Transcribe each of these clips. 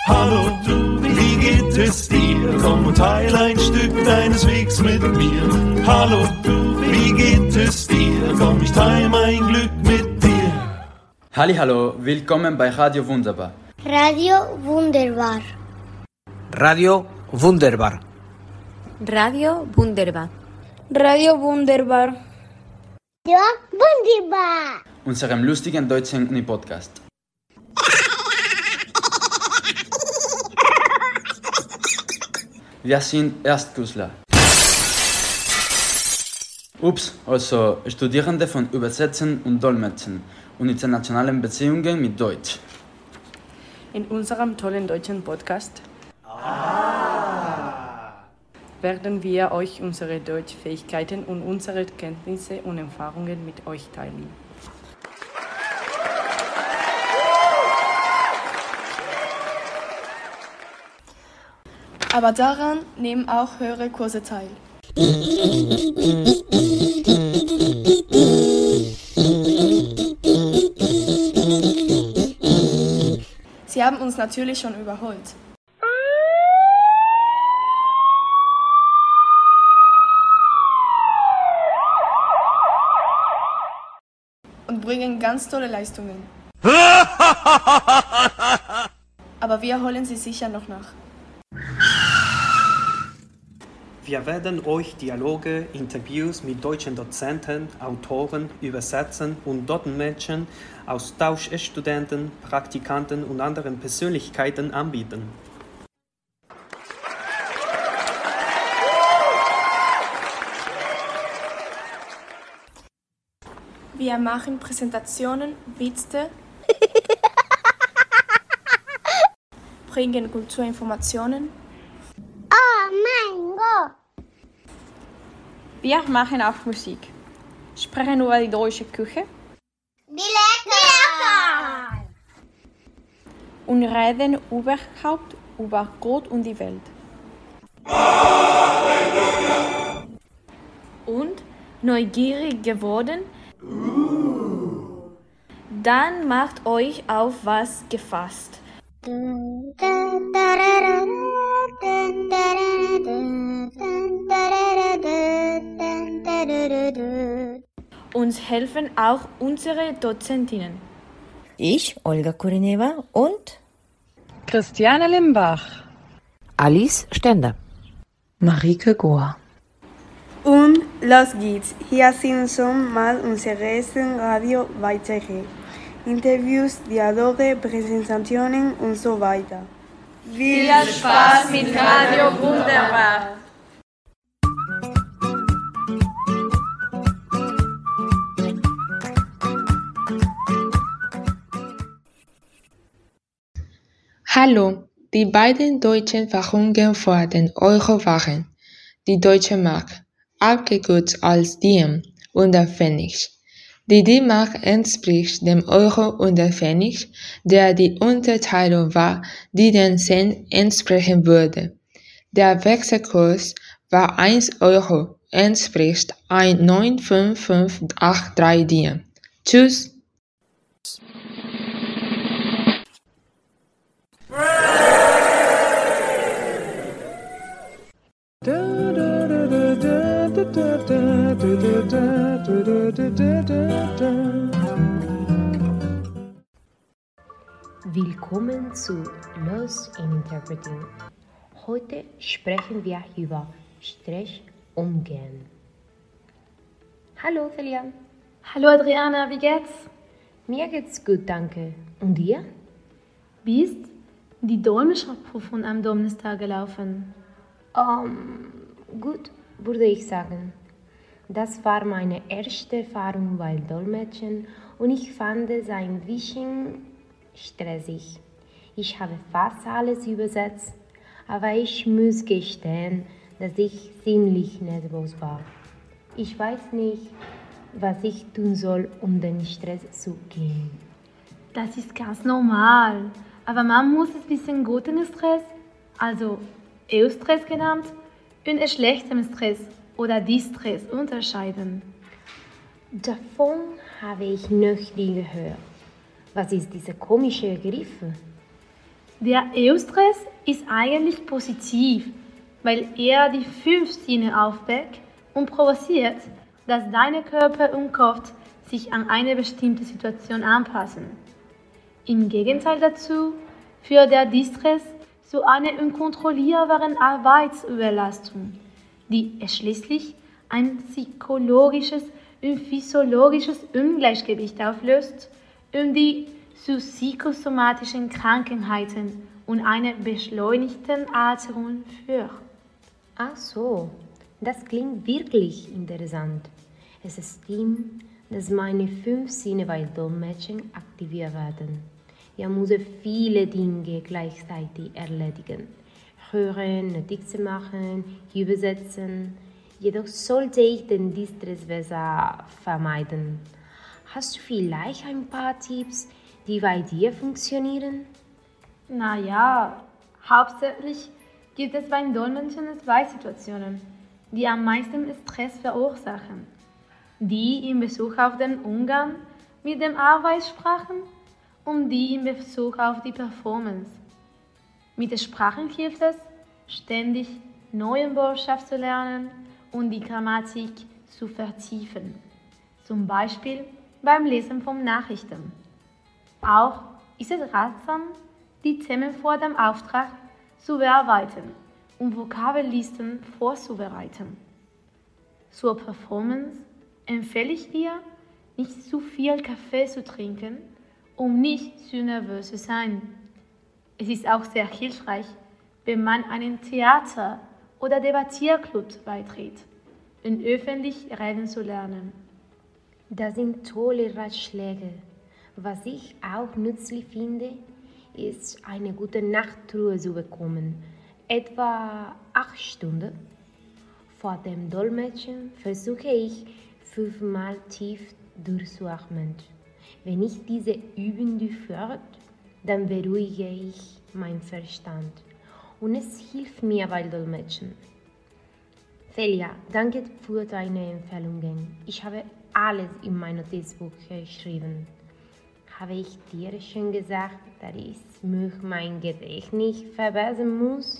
Hallo, wie geht es dir? Komm und teile ein Stück deines Wegs mit mir. Hallo, wie geht es dir? Komm, ich teile mein Glück mit dir. Hallo, willkommen bei Radio Wunderbar. Radio Wunderbar. Radio Wunderbar. Radio Wunderbar. Radio Wunderbar. Radio Wunderbar. Unserem lustigen deutschen Uni-Podcast. Wir sind Erstklässler. Also Studierende von Übersetzen und Dolmetschen und internationalen Beziehungen mit Deutsch. In unserem tollen deutschen Podcast werden wir euch unsere Deutschfähigkeiten und unsere Kenntnisse und Erfahrungen mit euch teilen. Aber daran nehmen auch höhere Kurse teil. Sie haben uns natürlich schon überholt. Und bringen ganz tolle Leistungen. Aber wir holen sie sicher noch nach. Wir werden euch Dialoge, Interviews mit deutschen Dozenten, Autoren, Übersetzern und Dolmetschern, Austauschstudenten, Praktikanten und anderen Persönlichkeiten anbieten. Wir machen Präsentationen, Witze, bringen Kulturinformationen. Oh mein Gott. Wir machen auch Musik, sprechen über die deutsche Küche Wie lecker. und reden überhaupt über Gott und die Welt. Und neugierig geworden? Dann macht euch auf was gefasst. Uns helfen auch unsere Dozentinnen. Ich, Olga Kurineva und Christiane Limbach. Alice Stender. Marike Gohr. Und los geht's. Hier sind schon mal unsere ersten Radio-Beiträge. Interviews, Dialoge, Präsentationen und so weiter. Viel Spaß mit Radio Wunderbar! Hallo, die beiden deutschen Währungen vor den Euro waren die Deutsche Mark, abgekürzt als Diem, und der Pfennig. Die D-Mark entspricht dem Euro und der Pfennig, der die Unterteilung war, die den Cent entsprechen würde. Der Wechselkurs war 1 Euro, entspricht 1,95583 Diem. Tschüss! Willkommen zu Lost in Interpreting. Heute sprechen wir über Stress umgehen. Hallo Felia. Hallo Adriana, wie geht's? Mir geht's gut, danke. Und dir? Wie ist die Dolmetscherprüfung am Donnerstag gelaufen? Gut, würde ich sagen. Das war meine erste Erfahrung bei Dolmetschen und ich fand es ein bisschen stressig. Ich habe fast alles übersetzt, aber ich muss gestehen, dass ich ziemlich nervös war. Ich weiß nicht, was ich tun soll, um den Stress zu gehen. Das ist ganz normal, aber man muss ein bisschen guten Stress, also Eustress genannt, und schlechtem Stress oder Distress unterscheiden. Davon habe ich noch nie gehört. Was ist dieser komische Begriff? Der Eustress ist eigentlich positiv, weil er die 5 Sinne aufweckt und provoziert, dass dein Körper und Kopf sich an eine bestimmte Situation anpassen. Im Gegenteil dazu führt der Distress zu einer unkontrollierbaren Arbeitsüberlastung, die schließlich ein psychologisches und physiologisches Ungleichgewicht auflöst und die zu psychosomatischen Krankheiten und einer beschleunigten Alterung führt. Ach so, das klingt wirklich interessant. Es stimmt, dass meine 5 Sinne bei Dolmetschen aktiviert werden. Ich muss viele Dinge gleichzeitig erledigen. Hören, Notizen machen, übersetzen. Jedoch sollte ich den Distress besser vermeiden. Hast du vielleicht ein paar Tipps, die bei dir funktionieren? Naja, hauptsächlich gibt es beim Dolmetschen 2 Situationen, die am meisten Stress verursachen. Die in Bezug auf den Umgang mit den Arbeitssprachen und die in Bezug auf die Performance. Mit den Sprachen hilft es, ständig neue Wortschaften zu lernen und die Grammatik zu vertiefen. Zum Beispiel beim Lesen von Nachrichten. Auch ist es ratsam, die Themen vor dem Auftrag zu bearbeiten und Vokabellisten vorzubereiten. Zur Performance empfehle ich dir, nicht zu viel Kaffee zu trinken, um nicht zu nervös zu sein. Es ist auch sehr hilfreich, wenn man einem Theater- oder Debattierclub beitritt, um öffentlich reden zu lernen. Das sind tolle Ratschläge. Was ich auch nützlich finde, ist eine gute Nachtruhe zu bekommen, etwa 8 Stunden. Vor dem Dolmetschen versuche ich 5-mal tief durchzuatmen. Wenn ich diese Übung durchführe, dann beruhige ich meinen Verstand und es hilft mir bei Dolmetschen. Celia, danke für deine Empfehlungen. Ich habe alles in mein Notizbuch geschrieben. Habe ich dir schon gesagt, dass ich mein Gedächtnis verbessern muss?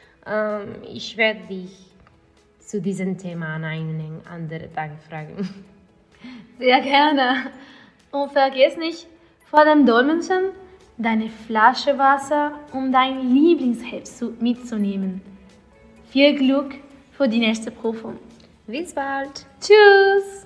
Ich werde dich zu diesem Thema an einen anderen Tag fragen. Sehr gerne. Und vergiss nicht, vor dem Dolmetschen deine Flasche Wasser und dein Lieblingsheft mitzunehmen. Viel Glück für die nächste Prüfung. Bis bald. Tschüss.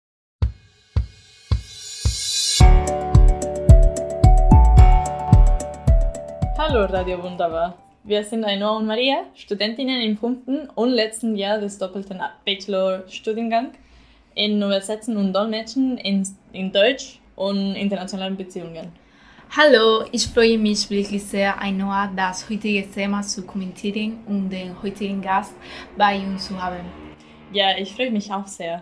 Hallo Radio Wunderbar. Wir sind Ainhoa und Maria, Studentinnen im 5. und letzten Jahr des doppelten Bachelor-Studiengangs in Übersetzen und Dolmetschen in Deutsch und internationalen Beziehungen. Hallo, ich freue mich wirklich sehr, Ainhoa, das heutige Thema zu kommentieren und den heutigen Gast bei uns zu haben. Ja, ich freue mich auch sehr.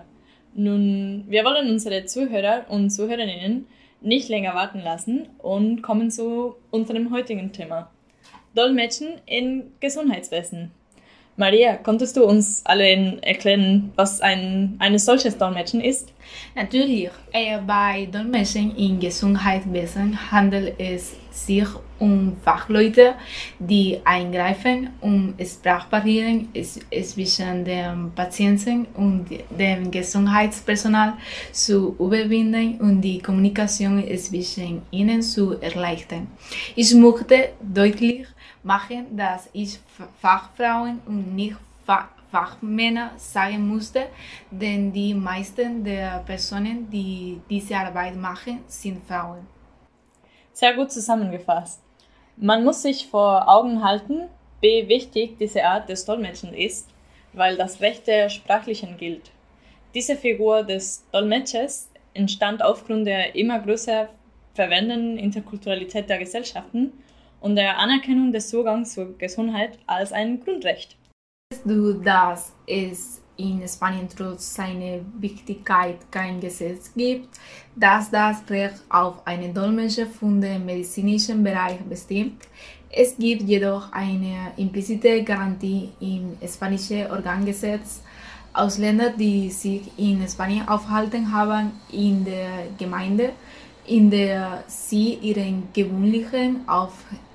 Nun, wir wollen unsere Zuhörer und Zuhörerinnen nicht länger warten lassen und kommen zu unserem heutigen Thema. Dolmetschen im Gesundheitswesen. Maria, konntest du uns alle erklären, was ein solches Dolmetschen ist? Natürlich, bei Dolmetschen im Gesundheitswesen handelt es sich um Fachleute, die eingreifen, um Sprachbarrieren zwischen den Patienten und dem Gesundheitspersonal zu überwinden und die Kommunikation zwischen ihnen zu erleichtern. Ich möchte deutlich machen, dass ich Fachfrauen und nicht Fachmänner sagen musste, denn die meisten der Personen, die diese Arbeit machen, sind Frauen. Sehr gut zusammengefasst. Man muss sich vor Augen halten, wie wichtig diese Art des Dolmetschens ist, weil das Recht der Sprachlichen gilt. Diese Figur des Dolmetschers entstand aufgrund der immer größer verwendenden Interkulturalität der Gesellschaften und der Anerkennung des Zugangs zur Gesundheit als ein Grundrecht. Weißt du, dass es in Spanien trotz seiner Wichtigkeit kein Gesetz gibt, das das Recht auf einen Dolmetscher von dem medizinischen Bereich bestimmt? Es gibt jedoch eine implizite Garantie im spanischen Organgesetz. Ausländer, die sich in Spanien aufhalten, haben in der Gemeinde, in der sie ihren gewöhnlichen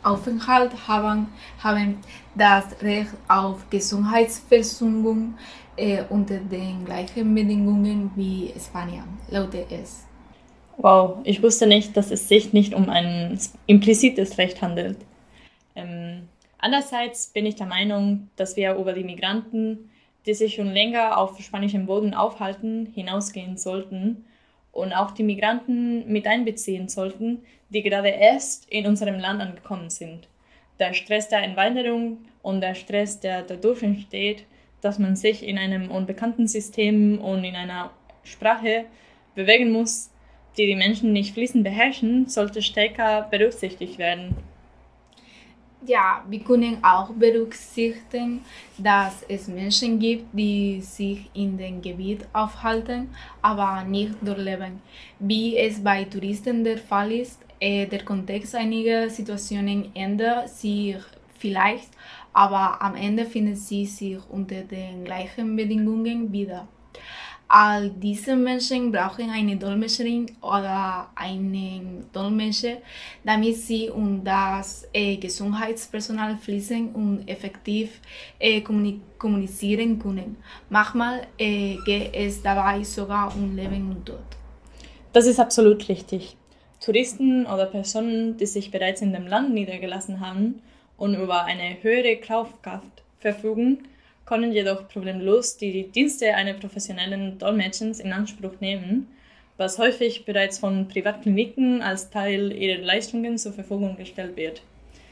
Aufenthalt haben das Recht auf Gesundheitsversorgung unter den gleichen Bedingungen wie Spanier, lautet es. Wow, ich wusste nicht, dass es sich nicht um ein implizites Recht handelt. Andererseits bin ich der Meinung, dass wir über die Migranten, die sich schon länger auf spanischem Boden aufhalten, hinausgehen sollten und auch die Migranten mit einbeziehen sollten, die gerade erst in unserem Land angekommen sind. Der Stress der Einwanderung und der Stress, der dadurch entsteht, dass man sich in einem unbekannten System und in einer Sprache bewegen muss, die die Menschen nicht fließend beherrschen, sollte stärker berücksichtigt werden. Ja, wir können auch berücksichtigen, dass es Menschen gibt, die sich in dem Gebiet aufhalten, aber nicht dort leben. Wie es bei Touristen der Fall ist, der Kontext einiger Situationen ändert sich vielleicht, aber am Ende finden sie sich unter den gleichen Bedingungen wieder. All diese Menschen brauchen eine Dolmetscherin oder einen Dolmetscher, damit sie und das Gesundheitspersonal fließend und effektiv kommunizieren können. Manchmal geht es dabei sogar um Leben und Tod. Das ist absolut richtig. Touristen oder Personen, die sich bereits in dem Land niedergelassen haben und über eine höhere Kaufkraft verfügen, können jedoch problemlos die Dienste einer professionellen Dolmetschens in Anspruch nehmen, was häufig bereits von Privatkliniken als Teil ihrer Leistungen zur Verfügung gestellt wird.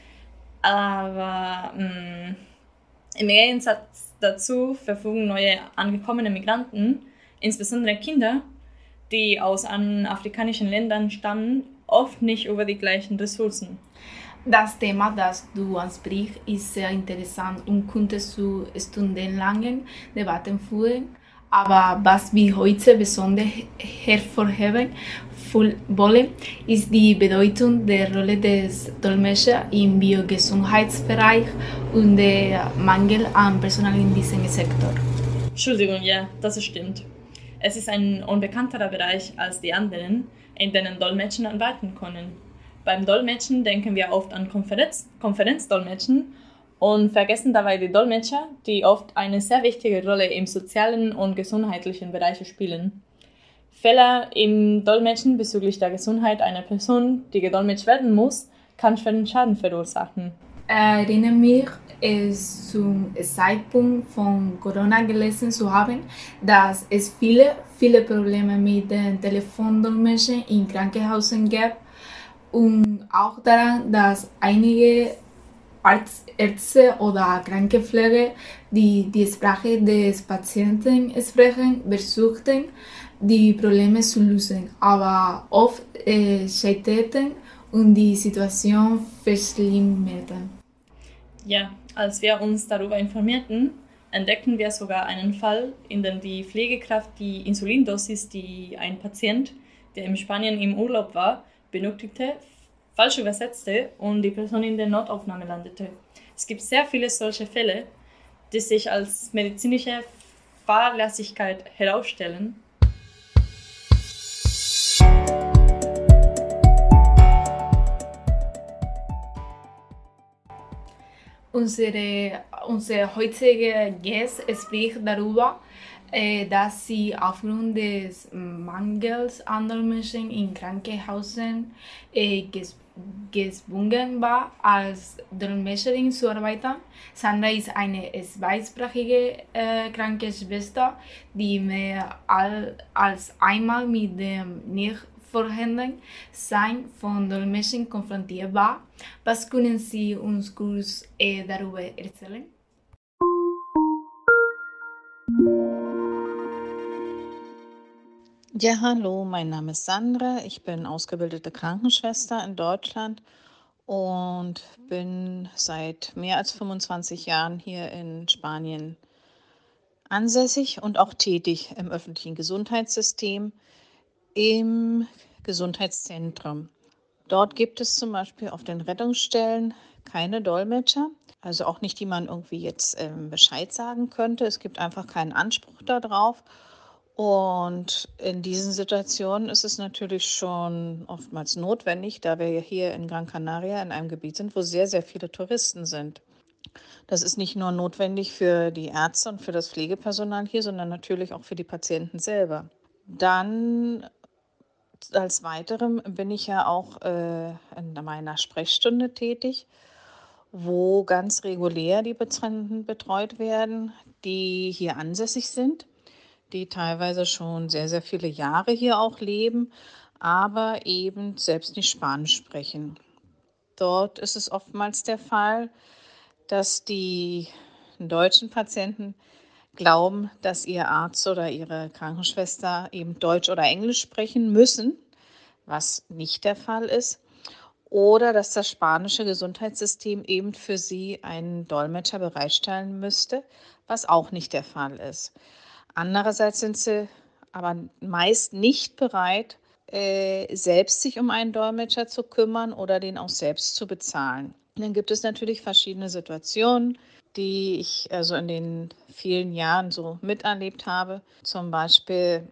Aber im Gegensatz dazu verfügen neue angekommene Migranten, insbesondere Kinder, die aus afrikanischen Ländern stammen, oft nicht über die gleichen Ressourcen. Das Thema, das du ansprichst, ist sehr interessant und könnte zu stundenlangen Debatten führen. Aber was wir heute besonders hervorheben wollen, ist die Bedeutung der Rolle des Dolmetschers im Biogesundheitsbereich und der Mangel an Personal in diesem Sektor. Entschuldigung, ja, das stimmt. Es ist ein unbekannterer Bereich als die anderen, in denen Dolmetscher arbeiten können. Beim Dolmetschen denken wir oft an Konferenzdolmetschen und vergessen dabei die Dolmetscher, die oft eine sehr wichtige Rolle im sozialen und gesundheitlichen Bereich spielen. Fehler im Dolmetschen bezüglich der Gesundheit einer Person, die gedolmetscht werden muss, kann schweren Schaden verursachen. Erinnere mich, zum Zeitpunkt von Corona gelesen zu haben, dass es viele Probleme mit den Telefondolmetschen in Krankenhäusern gab. Und auch daran, dass einige Ärzte oder Krankenpfleger, die die Sprache des Patienten sprechen, versuchten, die Probleme zu lösen, aber oft scheiterten und die Situation verschlimmerten. Ja, als wir uns darüber informierten, entdeckten wir sogar einen Fall, in dem die Pflegekraft die Insulindosis, die ein Patient, der in Spanien im Urlaub war, benötigte, falsch übersetzte und die Person in der Notaufnahme landete. Es gibt sehr viele solche Fälle, die sich als medizinische Fahrlässigkeit herausstellen. Unser heutiger Gast spricht darüber, dass sie aufgrund des Mangels an Dolmetschern in Krankenhäusern gezwungen war, als Dolmetscherin zu arbeiten. Sandra ist eine zweisprachige Krankenschwester, die mehr als einmal mit dem Nicht-Vorhandensein von Dolmetschern konfrontiert war. Was können Sie uns kurz darüber erzählen? Ja, hallo, mein Name ist Sandra. Ich bin ausgebildete Krankenschwester in Deutschland und bin seit mehr als 25 Jahren hier in Spanien ansässig und auch tätig im öffentlichen Gesundheitssystem, im Gesundheitszentrum. Dort gibt es zum Beispiel auf den Rettungsstellen keine Dolmetscher, also auch nicht, die man irgendwie jetzt Bescheid sagen könnte. Es gibt einfach keinen Anspruch darauf. Und in diesen Situationen ist es natürlich schon oftmals notwendig, da wir hier in Gran Canaria in einem Gebiet sind, wo sehr, sehr viele Touristen sind. Das ist nicht nur notwendig für die Ärzte und für das Pflegepersonal hier, sondern natürlich auch für die Patienten selber. Dann als Weiterem bin ich ja auch in meiner Sprechstunde tätig, wo ganz regulär die Patienten betreut werden, die hier ansässig sind, die teilweise schon sehr, sehr viele Jahre hier auch leben, aber eben selbst nicht Spanisch sprechen. Dort ist es oftmals der Fall, dass die deutschen Patienten glauben, dass ihr Arzt oder ihre Krankenschwester eben Deutsch oder Englisch sprechen müssen, was nicht der Fall ist, oder dass das spanische Gesundheitssystem eben für sie einen Dolmetscher bereitstellen müsste, was auch nicht der Fall ist. Andererseits sind sie aber meist nicht bereit, selbst sich um einen Dolmetscher zu kümmern oder den auch selbst zu bezahlen. Dann gibt es natürlich verschiedene Situationen, die ich also in den vielen Jahren so miterlebt habe. Zum Beispiel,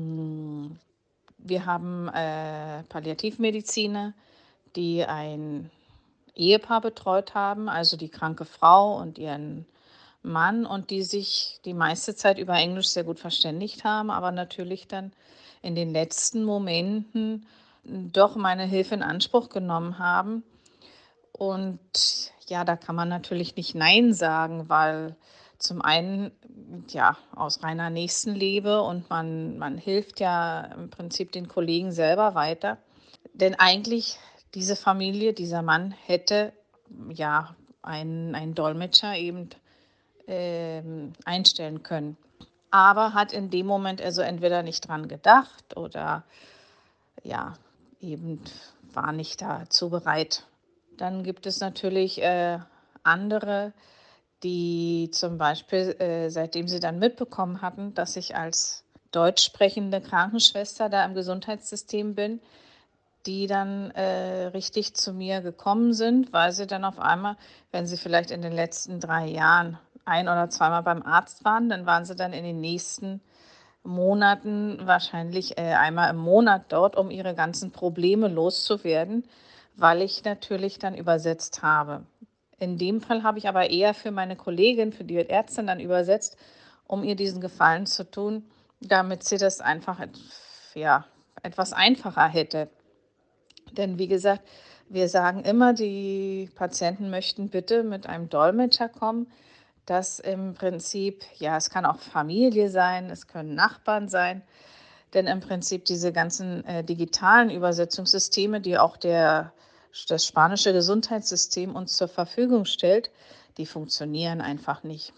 wir haben Palliativmediziner, die ein Ehepaar betreut haben, also die kranke Frau und ihren Mann, und die sich die meiste Zeit über Englisch sehr gut verständigt haben, aber natürlich dann in den letzten Momenten doch meine Hilfe in Anspruch genommen haben. Und ja, da kann man natürlich nicht Nein sagen, weil zum einen ja aus reiner Nächstenliebe und man hilft ja im Prinzip den Kollegen selber weiter. Denn eigentlich diese Familie, dieser Mann hätte ja einen Dolmetscher eben einstellen können. Aber hat in dem Moment also entweder nicht dran gedacht oder ja, eben war nicht dazu bereit. Dann gibt es natürlich andere, die zum Beispiel, seitdem sie dann mitbekommen hatten, dass ich als deutsch sprechende Krankenschwester da im Gesundheitssystem bin, die dann richtig zu mir gekommen sind, weil sie dann auf einmal, wenn sie vielleicht in den letzten 3 Jahren ein- oder zweimal beim Arzt waren, dann waren sie dann in den nächsten Monaten wahrscheinlich einmal im Monat dort, um ihre ganzen Probleme loszuwerden, weil ich natürlich dann übersetzt habe. In dem Fall habe ich aber eher für meine Kollegin, für die Ärztin dann übersetzt, um ihr diesen Gefallen zu tun, damit sie das einfach etwas einfacher hätte. Denn wie gesagt, wir sagen immer, die Patienten möchten bitte mit einem Dolmetscher kommen, das im Prinzip, ja, es kann auch Familie sein, es können Nachbarn sein, denn im Prinzip diese ganzen digitalen Übersetzungssysteme, die auch das spanische Gesundheitssystem uns zur Verfügung stellt, die funktionieren einfach nicht.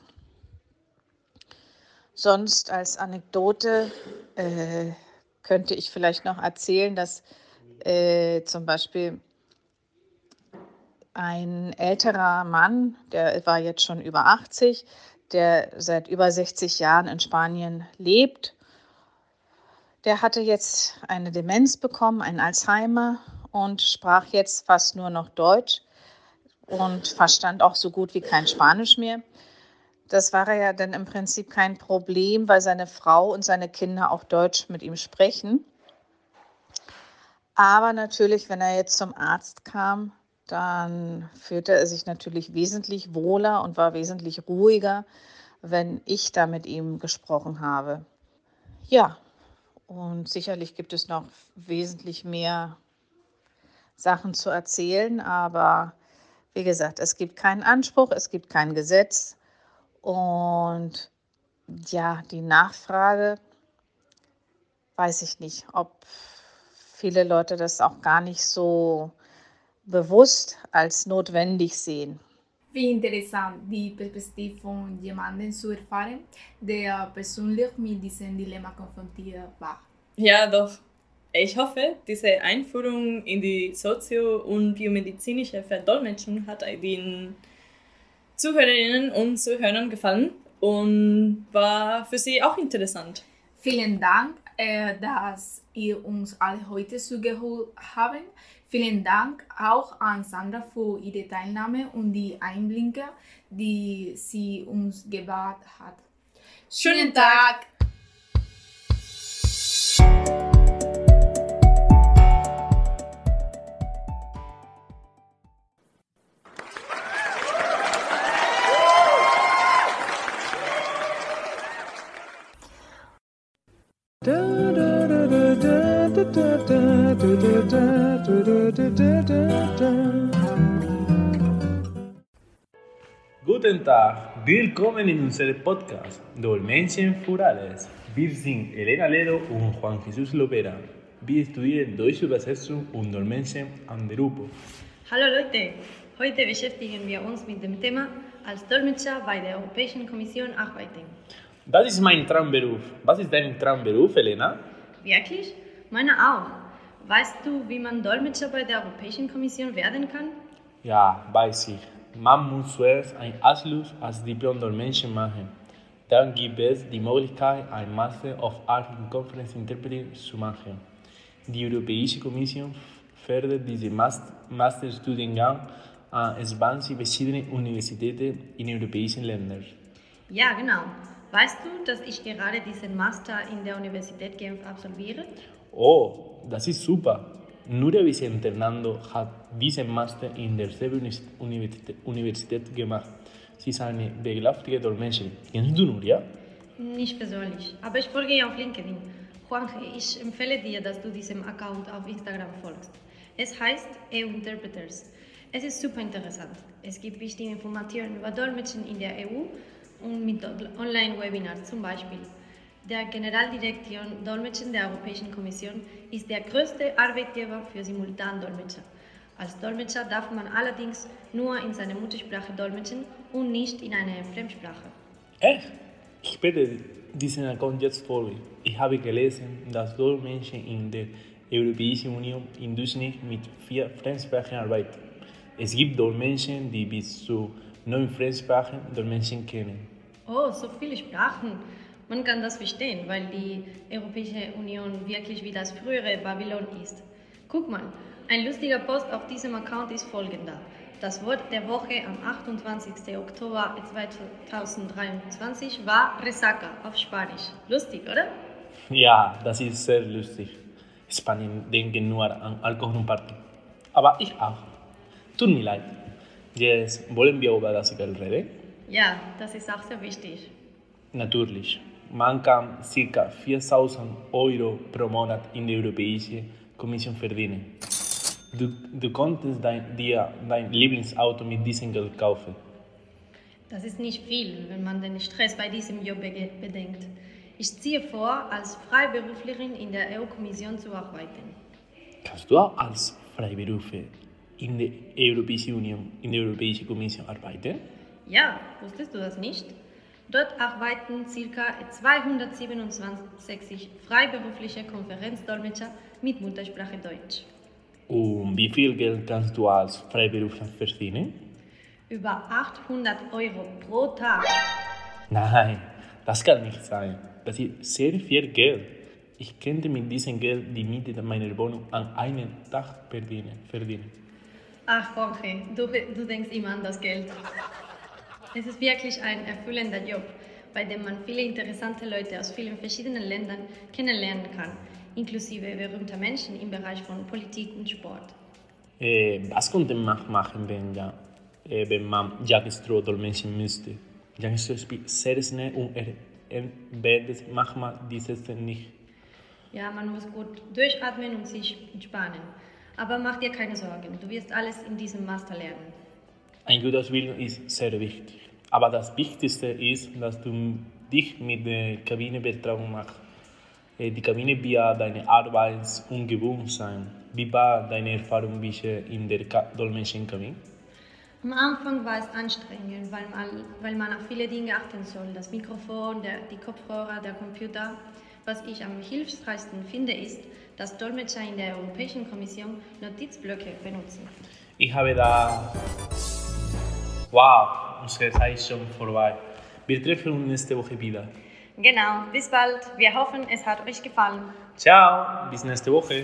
Sonst als Anekdote könnte ich vielleicht noch erzählen, dass zum Beispiel ein älterer Mann, der war jetzt schon über 80, der seit über 60 Jahren in Spanien lebt. Der hatte jetzt eine Demenz bekommen, ein Alzheimer, und sprach jetzt fast nur noch Deutsch und verstand auch so gut wie kein Spanisch mehr. Das war ja dann im Prinzip kein Problem, weil seine Frau und seine Kinder auch Deutsch mit ihm sprechen. Aber natürlich, wenn er jetzt zum Arzt kam, dann fühlte er sich natürlich wesentlich wohler und war wesentlich ruhiger, wenn ich da mit ihm gesprochen habe. Ja, und sicherlich gibt es noch wesentlich mehr Sachen zu erzählen, aber wie gesagt, es gibt keinen Anspruch, es gibt kein Gesetz, und ja, die Nachfrage, weiß ich nicht, ob viele Leute das auch gar nicht so bewusst als notwendig sehen. Wie interessant, die Perspektive von jemandem zu erfahren, der persönlich mit diesem Dilemma konfrontiert war. Ja, doch. Ich hoffe, diese Einführung in die sozio- und biomedizinische Verdolmetschung hat den Zuhörerinnen und Zuhörern gefallen und war für sie auch interessant. Vielen Dank, dass ihr uns alle heute zugehört habt. Vielen Dank auch an Sandra für ihre Teilnahme und die Einblicke, die sie uns gewährt hat. Schönen Tag! Guten Tag, willkommen in unserem Podcast Dolmetschen für alles. Wir sind Elena Ledo und Juan Jesús Lopera. Wir studieren Deutsche Übersetzung und Dolmetschen an der UPO. Hallo Leute, heute beschäftigen wir uns mit dem Thema als Dolmetscher bei der Europäischen Kommission arbeiten. Das ist mein Traumberuf. Was ist dein Traumberuf, Elena? Wirklich? Meiner auch. Weißt du, wie man Dolmetscher bei der Europäischen Kommission werden kann? Ja, weiß ich. Man muss zuerst einen Abschluss als Diplom-Dolmetscher machen. Dann gibt es die Möglichkeit, ein Master of Art in Conference Interpreting zu machen. Die Europäische Kommission fördert diesen Masterstudiengang an 20 verschiedenen Universitäten in europäischen Ländern. Ja, genau. Weißt du, dass ich gerade diesen Master in der Universität Genf absolviere? Oh, das ist super. Nuria Vicente-Hernando hat diesen Master in derselben Universität gemacht. Sie ist eine beglaubigte Dolmetscherin. Kennst du Nuria? Nicht persönlich, aber ich folge ihr auf LinkedIn. Juanje, ich empfehle dir, dass du diesem Account auf Instagram folgst. Es heißt EU Interpreters. Es ist super interessant. Es gibt wichtige Informationen über Dolmetschen in der EU und mit Online-Webinars zum Beispiel. Der Generaldirektion Dolmetschen der Europäischen Kommission ist der größte Arbeitgeber für Simultandolmetscher. Als Dolmetscher darf man allerdings nur in seiner Muttersprache dolmetschen und nicht in einer Fremdsprache. Echt? Ich werde diesen Account jetzt folgen. Ich habe gelesen, dass Dolmetscher in der Europäischen Union im Durchschnitt mit 4 Fremdsprachen arbeiten. Es gibt Dolmetscher, die bis zu 9 Fremdsprachen Dolmetschen kennen. Oh, so viele Sprachen! Man kann das verstehen, weil die Europäische Union wirklich wie das frühere Babylon ist. Guck mal, ein lustiger Post auf diesem Account ist folgender. Das Wort der Woche am 28. Oktober 2023 war Resaca auf Spanisch. Lustig, oder? Ja, das ist sehr lustig. Spanier denken nur an Alkohol und Party. Aber ich auch. Tut mir leid. Jetzt wollen wir über das Geld reden? Ja, das ist auch sehr wichtig. Natürlich. Man kann ca. 4.000 Euro pro Monat in der Europäischen Kommission verdienen. Du konntest dir dein Lieblingsauto mit diesem Geld kaufen. Das ist nicht viel, wenn man den Stress bei diesem Job bedenkt. Ich ziehe vor, als Freiberuflerin in der EU-Kommission zu arbeiten. Kannst du auch als Freiberufler in der Europäischen Union, in der Europäischen Kommission arbeiten? Ja, wusstest du das nicht? Dort arbeiten ca. 267 freiberufliche Konferenzdolmetscher mit Muttersprache Deutsch. Und wie viel Geld kannst du als Freiberufler verdienen? Über 800 Euro pro Tag. Nein, das kann nicht sein. Das ist sehr viel Geld. Ich könnte mit diesem Geld die Miete meiner Wohnung an einem Tag verdienen. Ach, Jorge, du denkst immer an das Geld. Es ist wirklich ein erfüllender Job, bei dem man viele interessante Leute aus vielen verschiedenen Ländern kennenlernen kann, inklusive berühmter Menschen im Bereich von Politik und Sport. Was könnte man machen, wenn man Jacques Stroh dolmetschen müsste? Jacques Stroh spielt sehr schnell und beendet manchmal dieses nicht. Ja, man muss gut durchatmen und sich entspannen. Aber mach dir keine Sorgen, du wirst alles in diesem Master lernen. Eine gute Ausbildung ist sehr wichtig. Aber das Wichtigste ist, dass du dich mit der Kabine vertraut machst. Die Kabine wird deine Arbeitsumgebung sein. Wie war deine Erfahrung bisher in der Dolmetschenkabine? Am Anfang war es anstrengend, weil man auf viele Dinge achten soll. Das Mikrofon, die Kopfhörer, der Computer. Was ich am hilfreichsten finde, ist, dass Dolmetscher in der Europäischen Kommission Notizblöcke benutzen. Ich habe da... Wow, unsere Zeit ist schon vorbei. Wir treffen uns nächste Woche wieder. Genau, bis bald. Wir hoffen, es hat euch gefallen. Ciao, bis nächste Woche.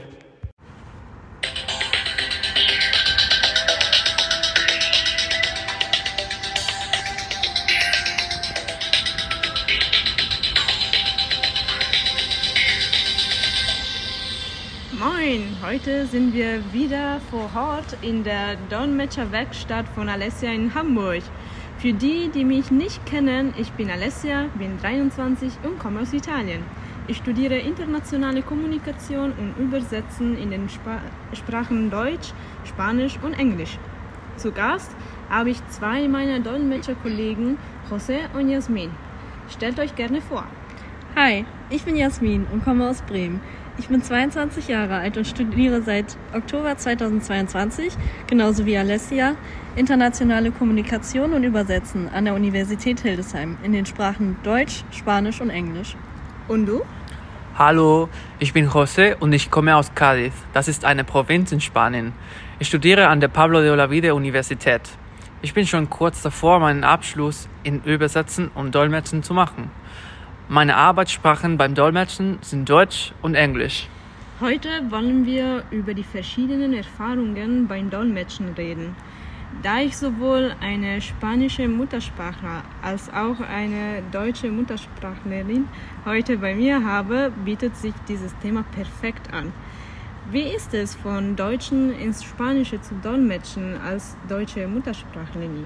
Moin! Heute sind wir wieder vor Ort in der Dolmetscherwerkstatt von Alessia in Hamburg. Für die, die mich nicht kennen, ich bin Alessia, bin 23 und komme aus Italien. Ich studiere internationale Kommunikation und Übersetzen in den Sprachen Deutsch, Spanisch und Englisch. Zu Gast habe ich zwei meiner Dolmetscherkollegen, José und Jasmin. Stellt euch gerne vor. Hi, ich bin Jasmin und komme aus Bremen. Ich bin 22 Jahre alt und studiere seit Oktober 2022, genauso wie Alessia, internationale Kommunikation und Übersetzen an der Universität Hildesheim in den Sprachen Deutsch, Spanisch und Englisch. Und du? Hallo, ich bin José und ich komme aus Cádiz. Das ist eine Provinz in Spanien. Ich studiere an der Pablo de Olavide Universität. Ich bin schon kurz davor, meinen Abschluss in Übersetzen und Dolmetschen zu machen. Meine Arbeitssprachen beim Dolmetschen sind Deutsch und Englisch. Heute wollen wir über die verschiedenen Erfahrungen beim Dolmetschen reden. Da ich sowohl eine spanische Muttersprachler als auch eine deutsche Muttersprachlerin heute bei mir habe, bietet sich dieses Thema perfekt an. Wie ist es, von Deutschen ins Spanische zu dolmetschen als deutsche Muttersprachlerin?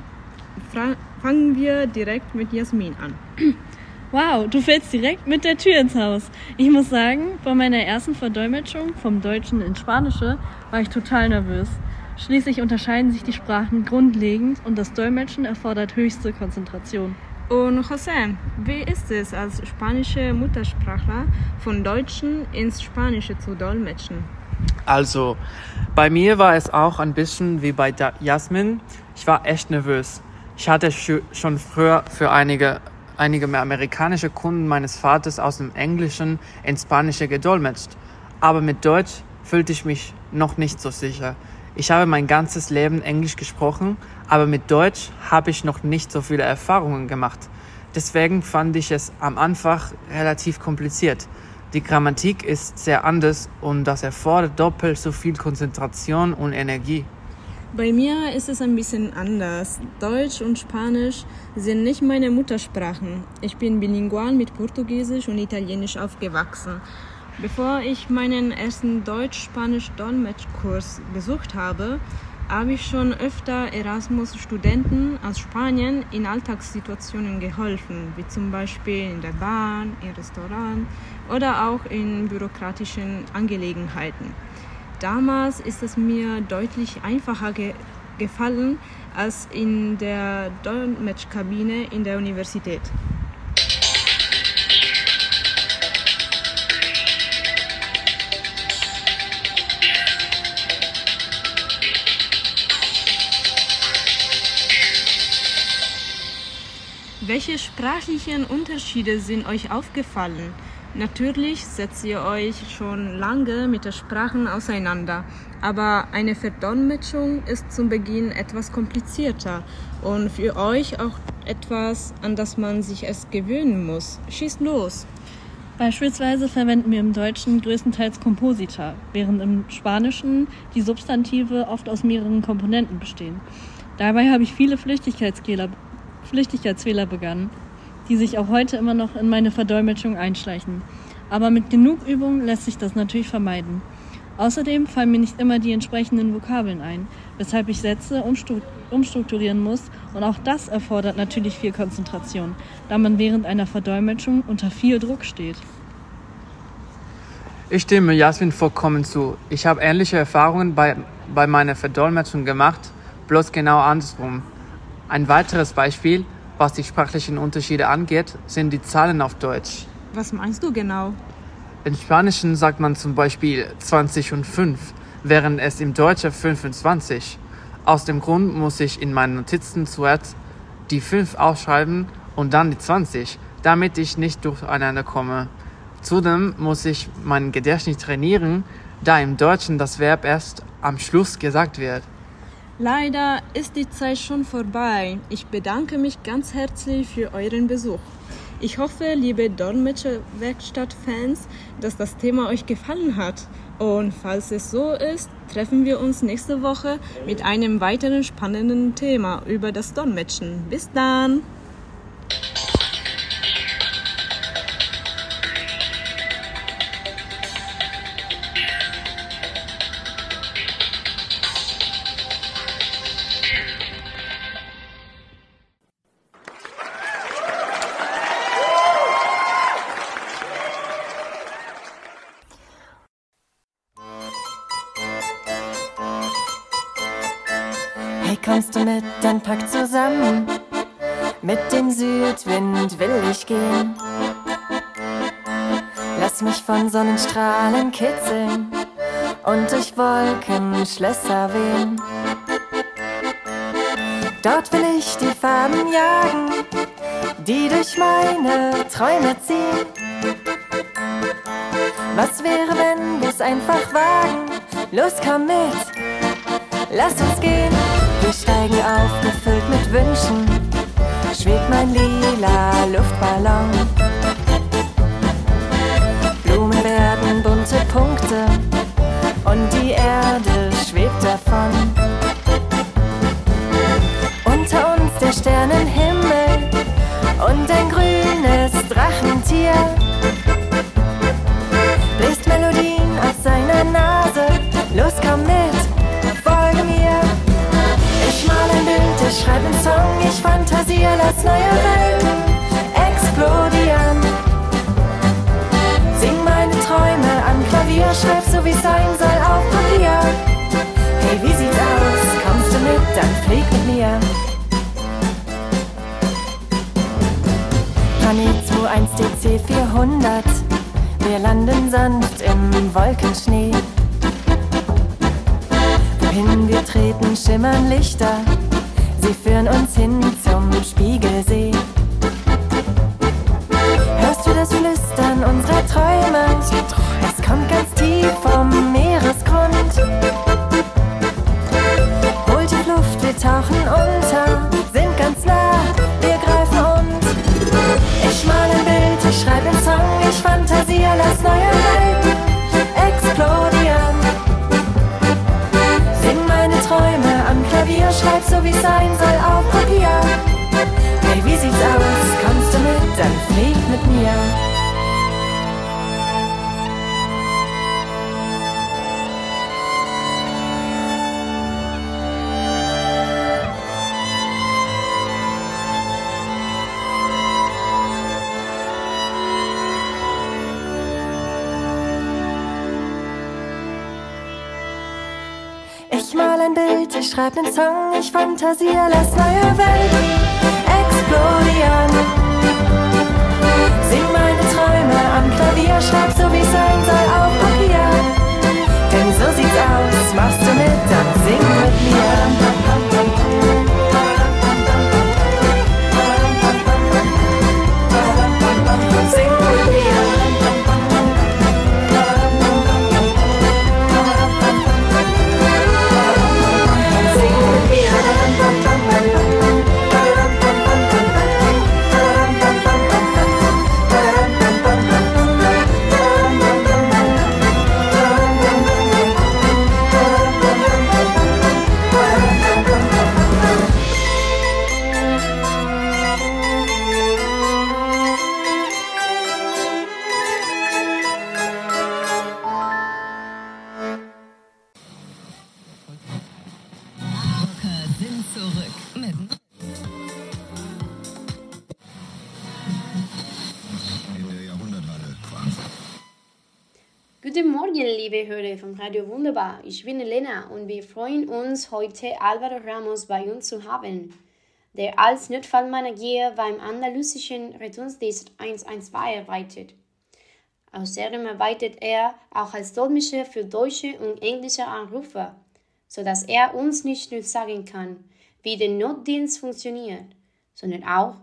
Fangen wir direkt mit Jasmin an. Wow, du fällst direkt mit der Tür ins Haus. Ich muss sagen, bei meiner ersten Verdolmetschung vom Deutschen ins Spanische war ich total nervös. Schließlich unterscheiden sich die Sprachen grundlegend und das Dolmetschen erfordert höchste Konzentration. Und José, wie ist es, als spanische Muttersprachler von Deutschen ins Spanische zu dolmetschen? Also, bei mir war es auch ein bisschen wie bei Jasmin. Ich war echt nervös. Ich hatte schon früher für einige amerikanische Kunden meines Vaters aus dem Englischen ins Spanische gedolmetscht. Aber mit Deutsch fühlte ich mich noch nicht so sicher. Ich habe mein ganzes Leben Englisch gesprochen, aber mit Deutsch habe ich noch nicht so viele Erfahrungen gemacht. Deswegen fand ich es am Anfang relativ kompliziert. Die Grammatik ist sehr anders und das erfordert doppelt so viel Konzentration und Energie. Bei mir ist es ein bisschen anders. Deutsch und Spanisch sind nicht meine Muttersprachen. Ich bin bilingual mit Portugiesisch und Italienisch aufgewachsen. Bevor ich meinen ersten Deutsch-Spanisch-Dolmetschkurs besucht habe, habe ich schon öfter Erasmus-Studenten aus Spanien in Alltagssituationen geholfen, wie zum Beispiel in der Bahn, im Restaurant oder auch in bürokratischen Angelegenheiten. Damals ist es mir deutlich einfacher gefallen als in der Dolmetschkabine in der Universität. Welche sprachlichen Unterschiede sind euch aufgefallen? Natürlich setzt ihr euch schon lange mit der Sprache auseinander, aber eine Verdolmetschung ist zum Beginn etwas komplizierter und für euch auch etwas, an das man sich erst gewöhnen muss. Schießt los! Beispielsweise verwenden wir im Deutschen größtenteils Komposita, während im Spanischen die Substantive oft aus mehreren Komponenten bestehen. Dabei habe ich viele Flüchtigkeitsfehler begangen, die sich auch heute immer noch in meine Verdolmetschung einschleichen. Aber mit genug Übung lässt sich das natürlich vermeiden. Außerdem fallen mir nicht immer die entsprechenden Vokabeln ein, weshalb ich Sätze umstrukturieren muss und auch das erfordert natürlich viel Konzentration, da man während einer Verdolmetschung unter viel Druck steht. Ich stimme Jasmin vollkommen zu. Ich habe ähnliche Erfahrungen bei meiner Verdolmetschung gemacht, bloß genau andersrum. Ein weiteres Beispiel, was die sprachlichen Unterschiede angeht, sind die Zahlen auf Deutsch. Was meinst du genau? Im Spanischen sagt man zum Beispiel 20 und 5, während es im Deutschen 25. Aus dem Grund muss ich in meinen Notizen zuerst die 5 aufschreiben und dann die 20, damit ich nicht durcheinander komme. Zudem muss ich mein Gedächtnis trainieren, da im Deutschen das Verb erst am Schluss gesagt wird. Leider ist die Zeit schon vorbei. Ich bedanke mich ganz herzlich für euren Besuch. Ich hoffe, liebe Dolmetscherwerkstatt-Fans, dass das Thema euch gefallen hat. Und falls es so ist, treffen wir uns nächste Woche mit einem weiteren spannenden Thema über das Dolmetschen. Bis dann! Kommst du mit, dann pack zusammen. Mit dem Südwind will ich gehen. Lass mich von Sonnenstrahlen kitzeln und durch Wolken Schlösser wehen. Dort will ich die Farben jagen, die durch meine Träume ziehen. Was wäre, wenn wir's einfach wagen? Los, komm mit, lass uns gehen. Wir steigen auf, gefüllt mit Wünschen, schwebt mein lila Luftballon. Blumen werden bunte Punkte und die Erde schwebt davon. Unter uns der Sternenhimmel und ein grünes Drachentier bläst Melodien aus seiner Nase. Los, komm mit, folge mir. Ich mal ein Bild, ich schreib einen Song, ich fantasiere, lass neue Welten explodieren. Sing meine Träume am Klavier, schreib so wie's sein soll auf Papier. Hey, wie sieht's aus? Kommst du mit, dann flieg mit mir. Planet 21 DC 400, wir landen sanft im Wolkenschnee. Wohin wir treten, schimmern Lichter, sie führen uns hin zum Spiegelsee. Hörst du das Flüstern unserer Träume? Es kommt ganz tief vom Meeresgrund. Holt die Luft, wir tauchen unter, sind ganz nah, wir greifen uns. Ich mal ein Bild, ich schreib einen Song, ich fantasiere, lass neue Welten explodieren. Sing meine Träume am Klavier, schreib so wie's sein soll auf Papier. Hey, wie sieht's aus? Kommst du mit, dann flieg mit mir. Ich mal ein Bild, ich schreib nen Song, ich fantasiere, lass neue Welten explodieren. Sing meine Träume am Klavier, schreib so wie's sein soll auf Papier. Denn so sieht's aus, machst du mit, dann sing mit mir. Sing mit mir. Guten Morgen, liebe Hörer vom Radio Wunderbar. Ich bin Elena und wir freuen uns, heute Alvaro Ramos bei uns zu haben, der als Notfallmanager beim andalusischen Rettungsdienst 112 arbeitet. Außerdem arbeitet er auch als Dolmetscher für deutsche und englische Anrufer, sodass er uns nicht nur sagen kann, wie der Notdienst funktioniert, sondern auch,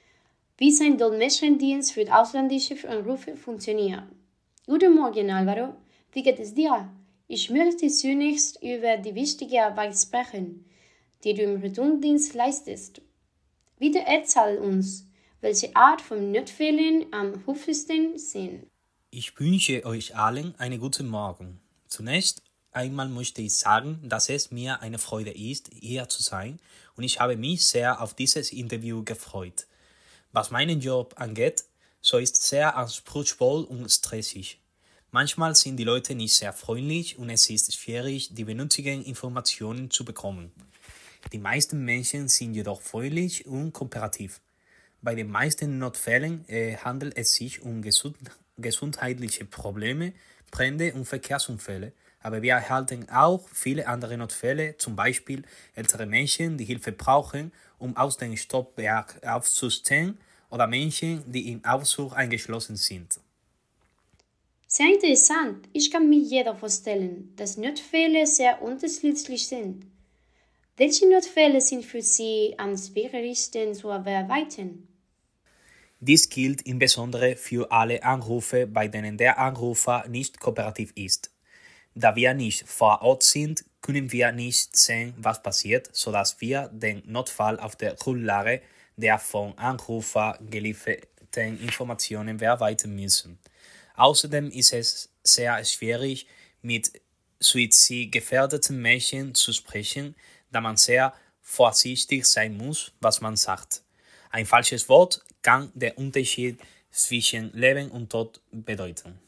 wie sein Dolmetscherdienst für ausländische Anrufe funktioniert. Guten Morgen, Alvaro. Wie geht es dir? Ich möchte zunächst über die wichtige Arbeit sprechen, die du im Rettungsdienst leistest. Bitte erzähl uns, welche Art von Notfällen am häufigsten sind. Ich wünsche euch allen einen guten Morgen. Zunächst einmal möchte ich sagen, dass es mir eine Freude ist, hier zu sein, und ich habe mich sehr auf dieses Interview gefreut. Was meinen Job angeht, so ist es sehr anspruchsvoll und stressig. Manchmal sind die Leute nicht sehr freundlich und es ist schwierig, die benötigten Informationen zu bekommen. Die meisten Menschen sind jedoch freundlich und kooperativ. Bei den meisten Notfällen handelt es sich um gesundheitliche Probleme, Brände und Verkehrsunfälle, Aber wir erhalten auch viele andere Notfälle, zum Beispiel ältere Menschen, die Hilfe brauchen, um aus dem Stockwerk aufzustehen, oder Menschen, die im Aufzug eingeschlossen sind. Sehr interessant. Ich kann mir jeder vorstellen, dass Notfälle sehr unterschiedlich sind. Welche Notfälle sind für Sie am schwierigsten zu bearbeiten? Dies gilt insbesondere für alle Anrufe, bei denen der Anrufer nicht kooperativ ist. Da wir nicht vor Ort sind, können wir nicht sehen, was passiert, sodass wir den Notfall auf der Grundlage der vom Anrufer gelieferten Informationen bearbeiten müssen. Außerdem ist es sehr schwierig, mit suizidgefährdeten Menschen zu sprechen, da man sehr vorsichtig sein muss, was man sagt. Ein falsches Wort kann den Unterschied zwischen Leben und Tod bedeuten.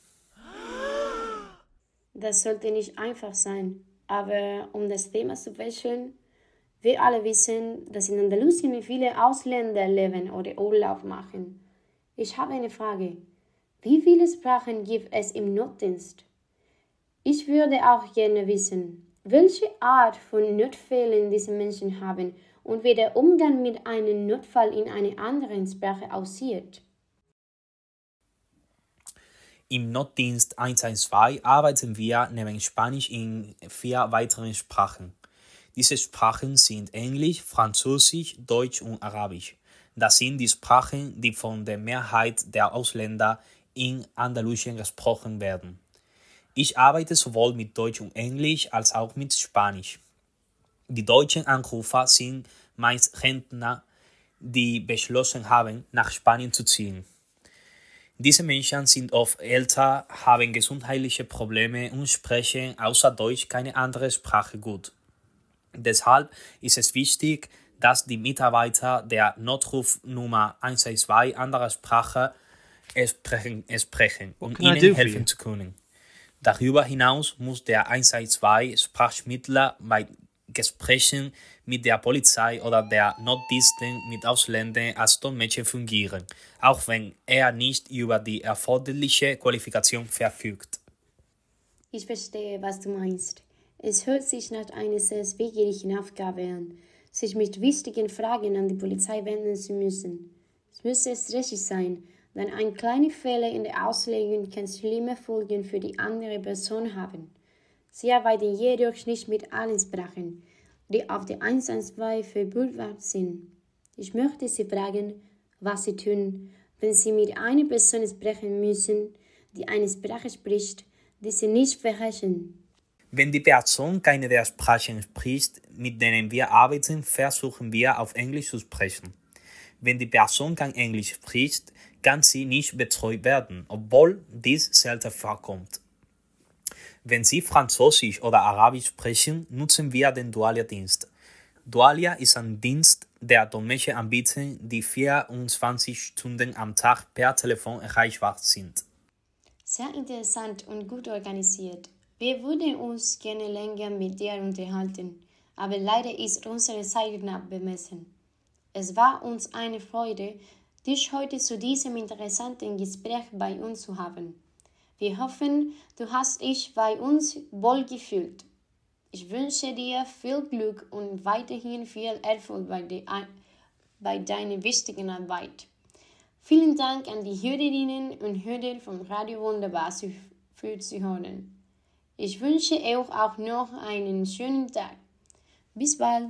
Das sollte nicht einfach sein, aber um das Thema zu wechseln, wir alle wissen, dass in Andalusien viele Ausländer leben oder Urlaub machen. Ich habe eine Frage. Wie viele Sprachen gibt es im Notdienst? Ich würde auch gerne wissen, welche Art von Notfällen diese Menschen haben und wie der Umgang mit einem Notfall in einer anderen Sprache aussieht. Im Notdienst 112 arbeiten wir neben Spanisch in 4 weiteren Sprachen. Diese Sprachen sind Englisch, Französisch, Deutsch und Arabisch. Das sind die Sprachen, die von der Mehrheit der Ausländer in Andalusien gesprochen werden. Ich arbeite sowohl mit Deutsch und Englisch als auch mit Spanisch. Die deutschen Anrufer sind meist Rentner, die beschlossen haben, nach Spanien zu ziehen. Diese Menschen sind oft älter, haben gesundheitliche Probleme und sprechen außer Deutsch keine andere Sprache gut. Deshalb ist es wichtig, dass die Mitarbeiter der Notrufnummer 112 andere Sprache sprechen, um ihnen helfen zu können. Darüber hinaus muss der 112 Sprachmittler bei Gesprächen mit der Polizei oder der Notdiensten mit Ausländern als Dolmetscher fungieren, auch wenn er nicht über die erforderliche Qualifikation verfügt. Ich verstehe, was du meinst. Es hört sich nach einer sehr schwierigen Aufgabe an, sich mit wichtigen Fragen an die Polizei wenden zu müssen. Es müsste stressig sein, denn ein kleiner Fehler in der Auslegung kann schlimme Folgen für die andere Person haben. Sie arbeiten jedoch nicht mit allen Sprachen, die auf der 112 verbunden sind. Ich möchte Sie fragen, was Sie tun, wenn Sie mit einer Person sprechen müssen, die eine Sprache spricht, die Sie nicht beherrschen. Wenn die Person keine der Sprachen spricht, mit denen wir arbeiten, versuchen wir auf Englisch zu sprechen. Wenn die Person kein Englisch spricht, kann sie nicht betreut werden, obwohl dies selten vorkommt. Wenn Sie Französisch oder Arabisch sprechen, nutzen wir den Dualia-Dienst. Dualia ist ein Dienst, der Dolmetscher anbietet, die 24 Stunden am Tag per Telefon erreichbar sind. Sehr interessant und gut organisiert. Wir würden uns gerne länger mit dir unterhalten, aber leider ist unsere Zeit knapp bemessen. Es war uns eine Freude, dich heute zu diesem interessanten Gespräch bei uns zu haben. Wir hoffen, du hast dich bei uns wohl gefühlt. Ich wünsche dir viel Glück und weiterhin viel Erfolg bei deiner wichtigen Arbeit. Vielen Dank an die Hörerinnen und Hörer vom Radio Wunderbar für Zuhören. Ich wünsche euch auch noch einen schönen Tag. Bis bald.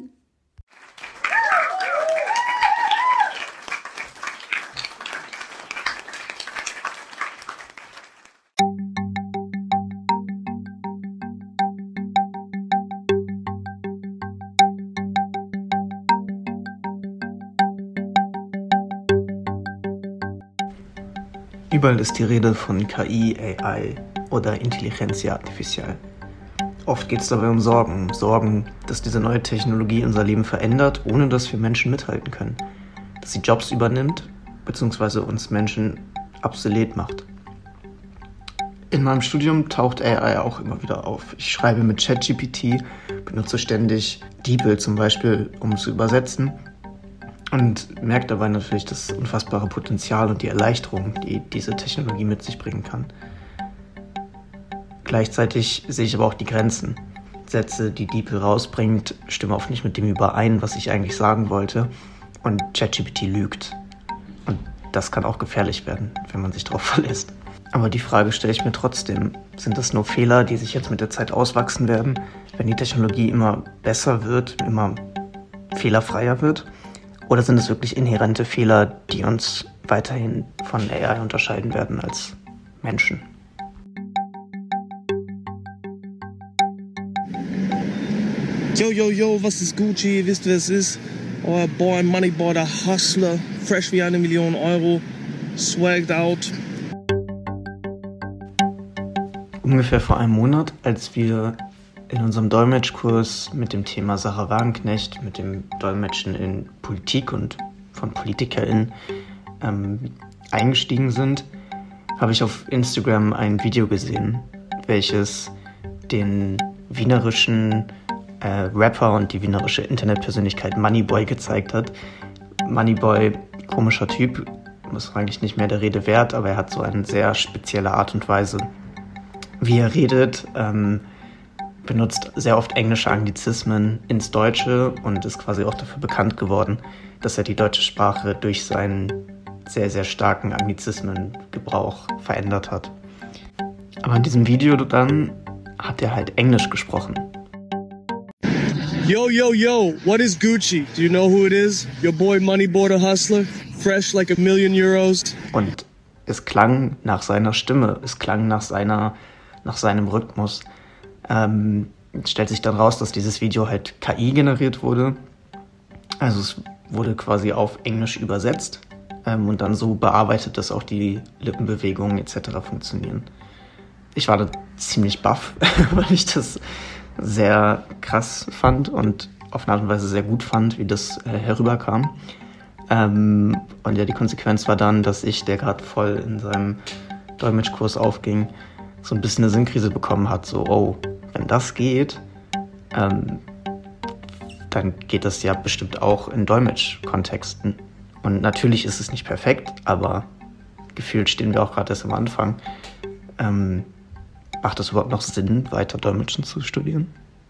Überall ist die Rede von KI, AI oder Intelligencia Artificial. Oft geht es dabei um Sorgen, dass diese neue Technologie unser Leben verändert, ohne dass wir Menschen mithalten können. Dass sie Jobs übernimmt, bzw. uns Menschen obsolet macht. In meinem Studium taucht AI auch immer wieder auf. Ich schreibe mit ChatGPT, benutze ständig DeepL zum Beispiel, um zu übersetzen. Und merke dabei natürlich das unfassbare Potenzial und die Erleichterung, die diese Technologie mit sich bringen kann. Gleichzeitig sehe ich aber auch die Grenzen. Sätze, die DeepL rausbringt, stimmen oft nicht mit dem überein, was ich eigentlich sagen wollte. Und ChatGPT lügt. Und das kann auch gefährlich werden, wenn man sich darauf verlässt. Aber die Frage stelle ich mir trotzdem, sind das nur Fehler, die sich jetzt mit der Zeit auswachsen werden, wenn die Technologie immer besser wird, immer fehlerfreier wird? Oder sind es wirklich inhärente Fehler, die uns weiterhin von AI unterscheiden werden als Menschen? Yo, was ist Gucci? Ihr wisst, wer es ist. Euer Boy Moneyboy, der Hustler, fresh wie 1 Million Euro, swagged out. Ungefähr vor einem Monat, als wir in unserem Dolmetschkurs mit dem Thema Sarah Wagenknecht, mit dem Dolmetschen in Politik und von PolitikerInnen eingestiegen sind, habe ich auf Instagram ein Video gesehen, welches den wienerischen Rapper und die wienerische Internetpersönlichkeit Moneyboy gezeigt hat. Moneyboy, komischer Typ, ist eigentlich nicht mehr der Rede wert, aber er hat so eine sehr spezielle Art und Weise, wie er redet, benutzt sehr oft englische Anglizismen ins Deutsche und ist quasi auch dafür bekannt geworden, dass er die deutsche Sprache durch seinen sehr, sehr starken Anglizismengebrauch verändert hat. Aber in diesem Video dann hat er halt Englisch gesprochen. Yo, what is Gucci? Do you know who it is? Your boy Moneyboy, the Hustler, fresh like 1 million Euros. Und es klang nach seiner Stimme, es klang nach seinem Rhythmus. Es stellt sich dann raus, dass dieses Video halt KI generiert wurde. Also es wurde quasi auf Englisch übersetzt und dann so bearbeitet, dass auch die Lippenbewegungen etc. funktionieren. Ich war da ziemlich baff, weil ich das sehr krass fand und auf eine Art und Weise sehr gut fand, wie das herüberkam. Und ja, die Konsequenz war dann, dass ich, der gerade voll in seinem Dolmetschkurs aufging, so ein bisschen eine Sinnkrise bekommen hat, so, oh, wenn das geht, dann geht das ja bestimmt auch in Dolmetsch-Kontexten. Und natürlich ist es nicht perfekt, aber gefühlt stehen wir auch gerade erst am Anfang. Macht es überhaupt noch Sinn, weiter Dolmetschen zu studieren?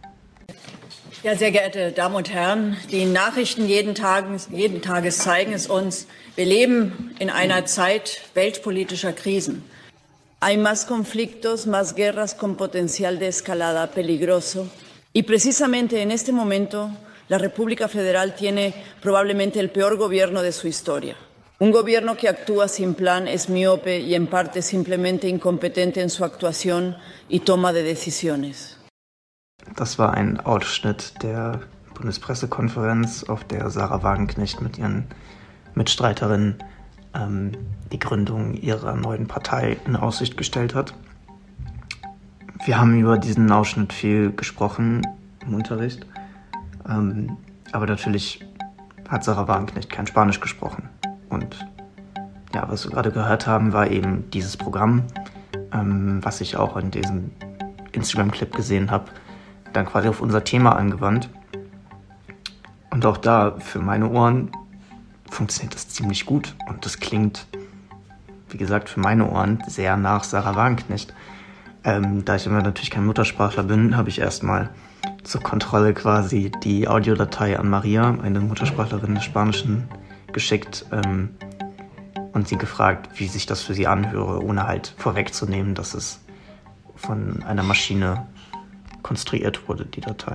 Ja, sehr geehrte Damen und Herren, die Nachrichten jeden Tages zeigen es uns. Wir leben in einer Zeit weltpolitischer Krisen. Hay más conflictos, más guerras con potencial de escalada peligroso. Y precisamente en este momento, la República Federal tiene probablemente el peor gobierno de su historia. Un gobierno que actúa sin plan, es miope y en parte simplemente incompetente en su actuación y toma de decisiones. Das war ein Ausschnitt der Bundespressekonferenz, auf der Sarah Wagenknecht mit ihren Mitstreiterinnen die Gründung ihrer neuen Partei in Aussicht gestellt hat. Wir haben über diesen Ausschnitt viel gesprochen im Unterricht, aber natürlich hat Sarah Wagenknecht kein Spanisch gesprochen. Und ja, was wir gerade gehört haben, war eben dieses Programm, was ich auch in diesem Instagram-Clip gesehen habe, dann quasi auf unser Thema angewandt. Und auch da, für meine Ohren, funktioniert das ziemlich gut. Und das klingt, wie gesagt, für meine Ohren sehr nach Sarah Wagenknecht. Da ich immer natürlich kein Muttersprachler bin, habe ich erstmal zur Kontrolle quasi die Audiodatei an Maria, eine Muttersprachlerin des Spanischen, geschickt und sie gefragt, wie sich das für sie anhöre, ohne halt vorwegzunehmen, dass es von einer Maschine konstruiert wurde, die Datei.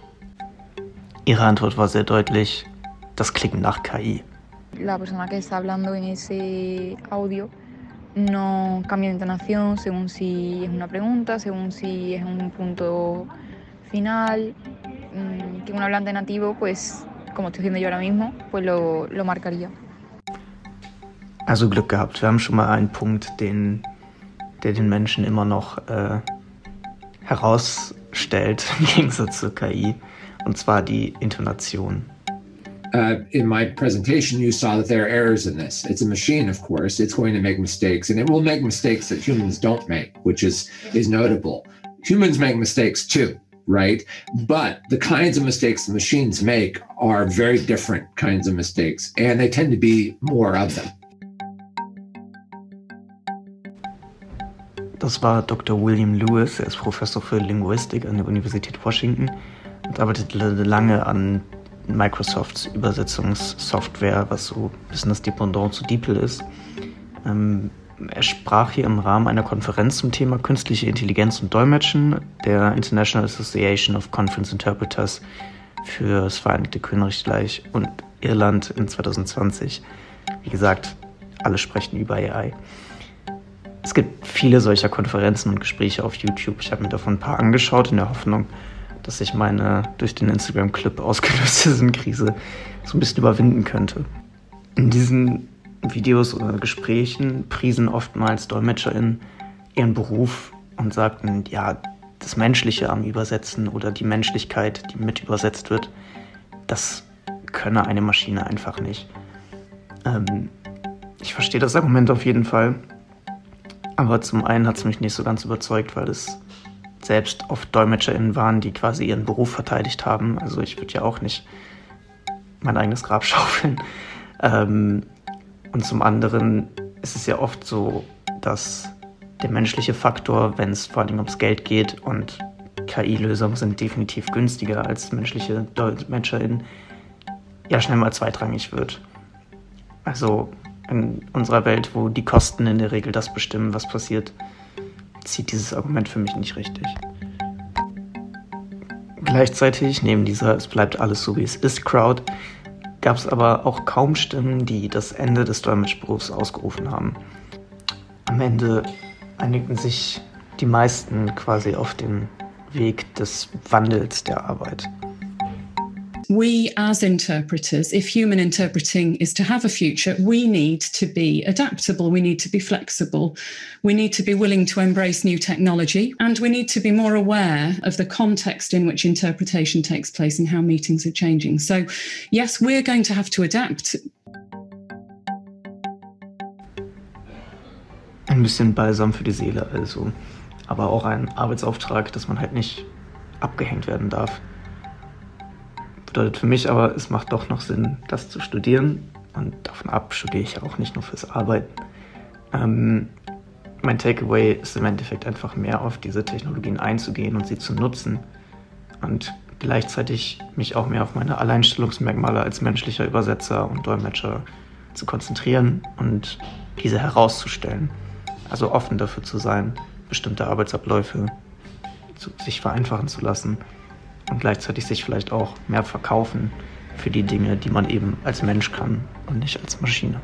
Ihre Antwort war sehr deutlich, das klingt nach KI. La persona que está hablando en ese audio no cambia de entonación según si es una pregunta, según si es un punto final, que un hablante nativo, pues, como estoy haciendo yo ahora mismo, pues lo marcaría. Also Glück gehabt, wir haben schon mal einen Punkt, der den Menschen immer noch herausstellt, im Gegensatz zur KI, und zwar die Intonation. In my presentation, you saw that there are errors in this. It's a machine, of course. It's going to make mistakes, and it will make mistakes that humans don't make, which is notable. Humans make mistakes too, right? But the kinds of mistakes the machines make are very different kinds of mistakes, and they tend to be more of them. Das war Dr. William Lewis. Er ist Professor für Linguistik an der Universität Washington und arbeitete lange an Microsofts Übersetzungssoftware, was so ein bisschen das Dependant zu DeepL ist. Er sprach hier im Rahmen einer Konferenz zum Thema künstliche Intelligenz und Dolmetschen der International Association of Conference Interpreters für das Vereinigte Königreich und Irland in 2020. Wie gesagt, alle sprechen über AI. Es gibt viele solcher Konferenzen und Gespräche auf YouTube. Ich habe mir davon ein paar angeschaut, in der Hoffnung, dass ich meine durch den Instagram-Clip ausgelöste Sinnkrise so ein bisschen überwinden könnte. In diesen Videos oder Gesprächen priesen oftmals DolmetscherInnen ihren Beruf und sagten, ja, das Menschliche am Übersetzen oder die Menschlichkeit, die mit übersetzt wird, das könne eine Maschine einfach nicht. Ich verstehe das Argument auf jeden Fall, aber zum einen hat es mich nicht so ganz überzeugt, weil es selbst oft DolmetscherInnen waren, die quasi ihren Beruf verteidigt haben. Also ich würde ja auch nicht mein eigenes Grab schaufeln. Und zum anderen ist es ja oft so, dass der menschliche Faktor, wenn es vor allem ums Geld geht, und KI-Lösungen sind definitiv günstiger als menschliche DolmetscherInnen, ja schnell mal zweitrangig wird. Also in unserer Welt, wo die Kosten in der Regel das bestimmen, was passiert, zieht dieses Argument für mich nicht richtig. Gleichzeitig, neben dieser "Es bleibt alles so wie es ist" Crowd, gab es aber auch kaum Stimmen, die das Ende des Dolmetschberufs ausgerufen haben. Am Ende einigten sich die meisten quasi auf den Weg des Wandels der Arbeit. We as interpreters, if human interpreting is to have a future, we need to be adaptable, we need to be flexible, we need to be willing to embrace new technology, and we need to be more aware of the context in which interpretation takes place and how meetings are changing. So yes, we're going to have to adapt. Ein bisschen Balsam für die Seele also, aber auch ein Arbeitsauftrag, dass man halt nicht abgehängt werden darf. Bedeutet für mich aber, es macht doch noch Sinn, das zu studieren, und davon ab studiere ich ja auch nicht nur fürs Arbeiten. Mein Takeaway ist im Endeffekt einfach mehr auf diese Technologien einzugehen und sie zu nutzen und gleichzeitig mich auch mehr auf meine Alleinstellungsmerkmale als menschlicher Übersetzer und Dolmetscher zu konzentrieren und diese herauszustellen. Also offen dafür zu sein, bestimmte Arbeitsabläufe sich vereinfachen zu lassen und gleichzeitig sich vielleicht auch mehr verkaufen für die Dinge, die man eben als Mensch kann und nicht als Maschine.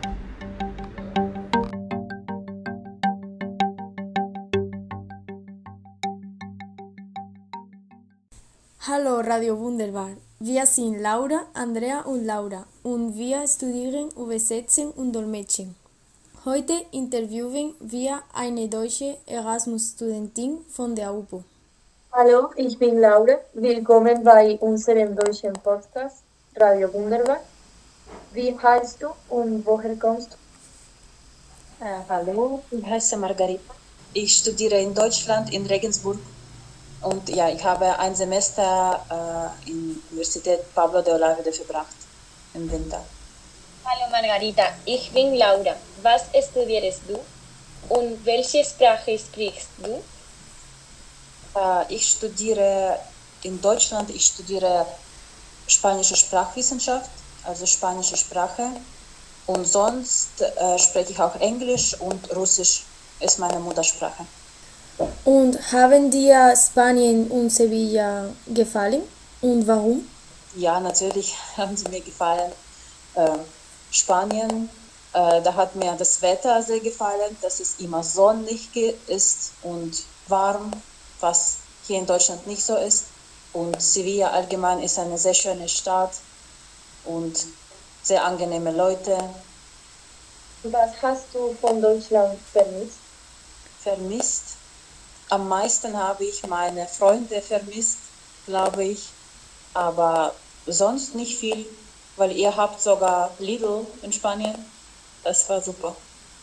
Hallo Radio Wunderbar, wir sind Laura, Andrea und Laura und wir studieren Übersetzung und Dolmetschen. Heute interviewen wir eine deutsche Erasmus-Studentin von der UPO. Hallo, ich bin Laura. Willkommen bei unserem deutschen Podcast Radio Wunderbar. Wie heißt du und woher kommst du? Hallo, ich heiße Margarita. Ich studiere in Deutschland, in Regensburg. Und ja, ich habe ein Semester in der Universität Pablo de Olavide verbracht im Winter. Hallo Margarita, ich bin Laura. Was studierst du und welche Sprache sprichst du? Ich studiere in Deutschland, ich studiere spanische Sprachwissenschaft, also spanische Sprache. Und sonst spreche ich auch Englisch und Russisch ist meine Muttersprache. Und haben dir Spanien und Sevilla gefallen? Und warum? Ja, natürlich haben sie mir gefallen. Spanien, da hat mir das Wetter sehr gefallen, dass es immer sonnig ist und warm, was hier in Deutschland nicht so ist. Und Sevilla allgemein ist eine sehr schöne Stadt und sehr angenehme Leute. Was hast du von Deutschland vermisst? Vermisst? Am meisten habe ich meine Freunde vermisst, glaube ich. Aber sonst nicht viel, weil ihr habt sogar Lidl in Spanien. Das war super.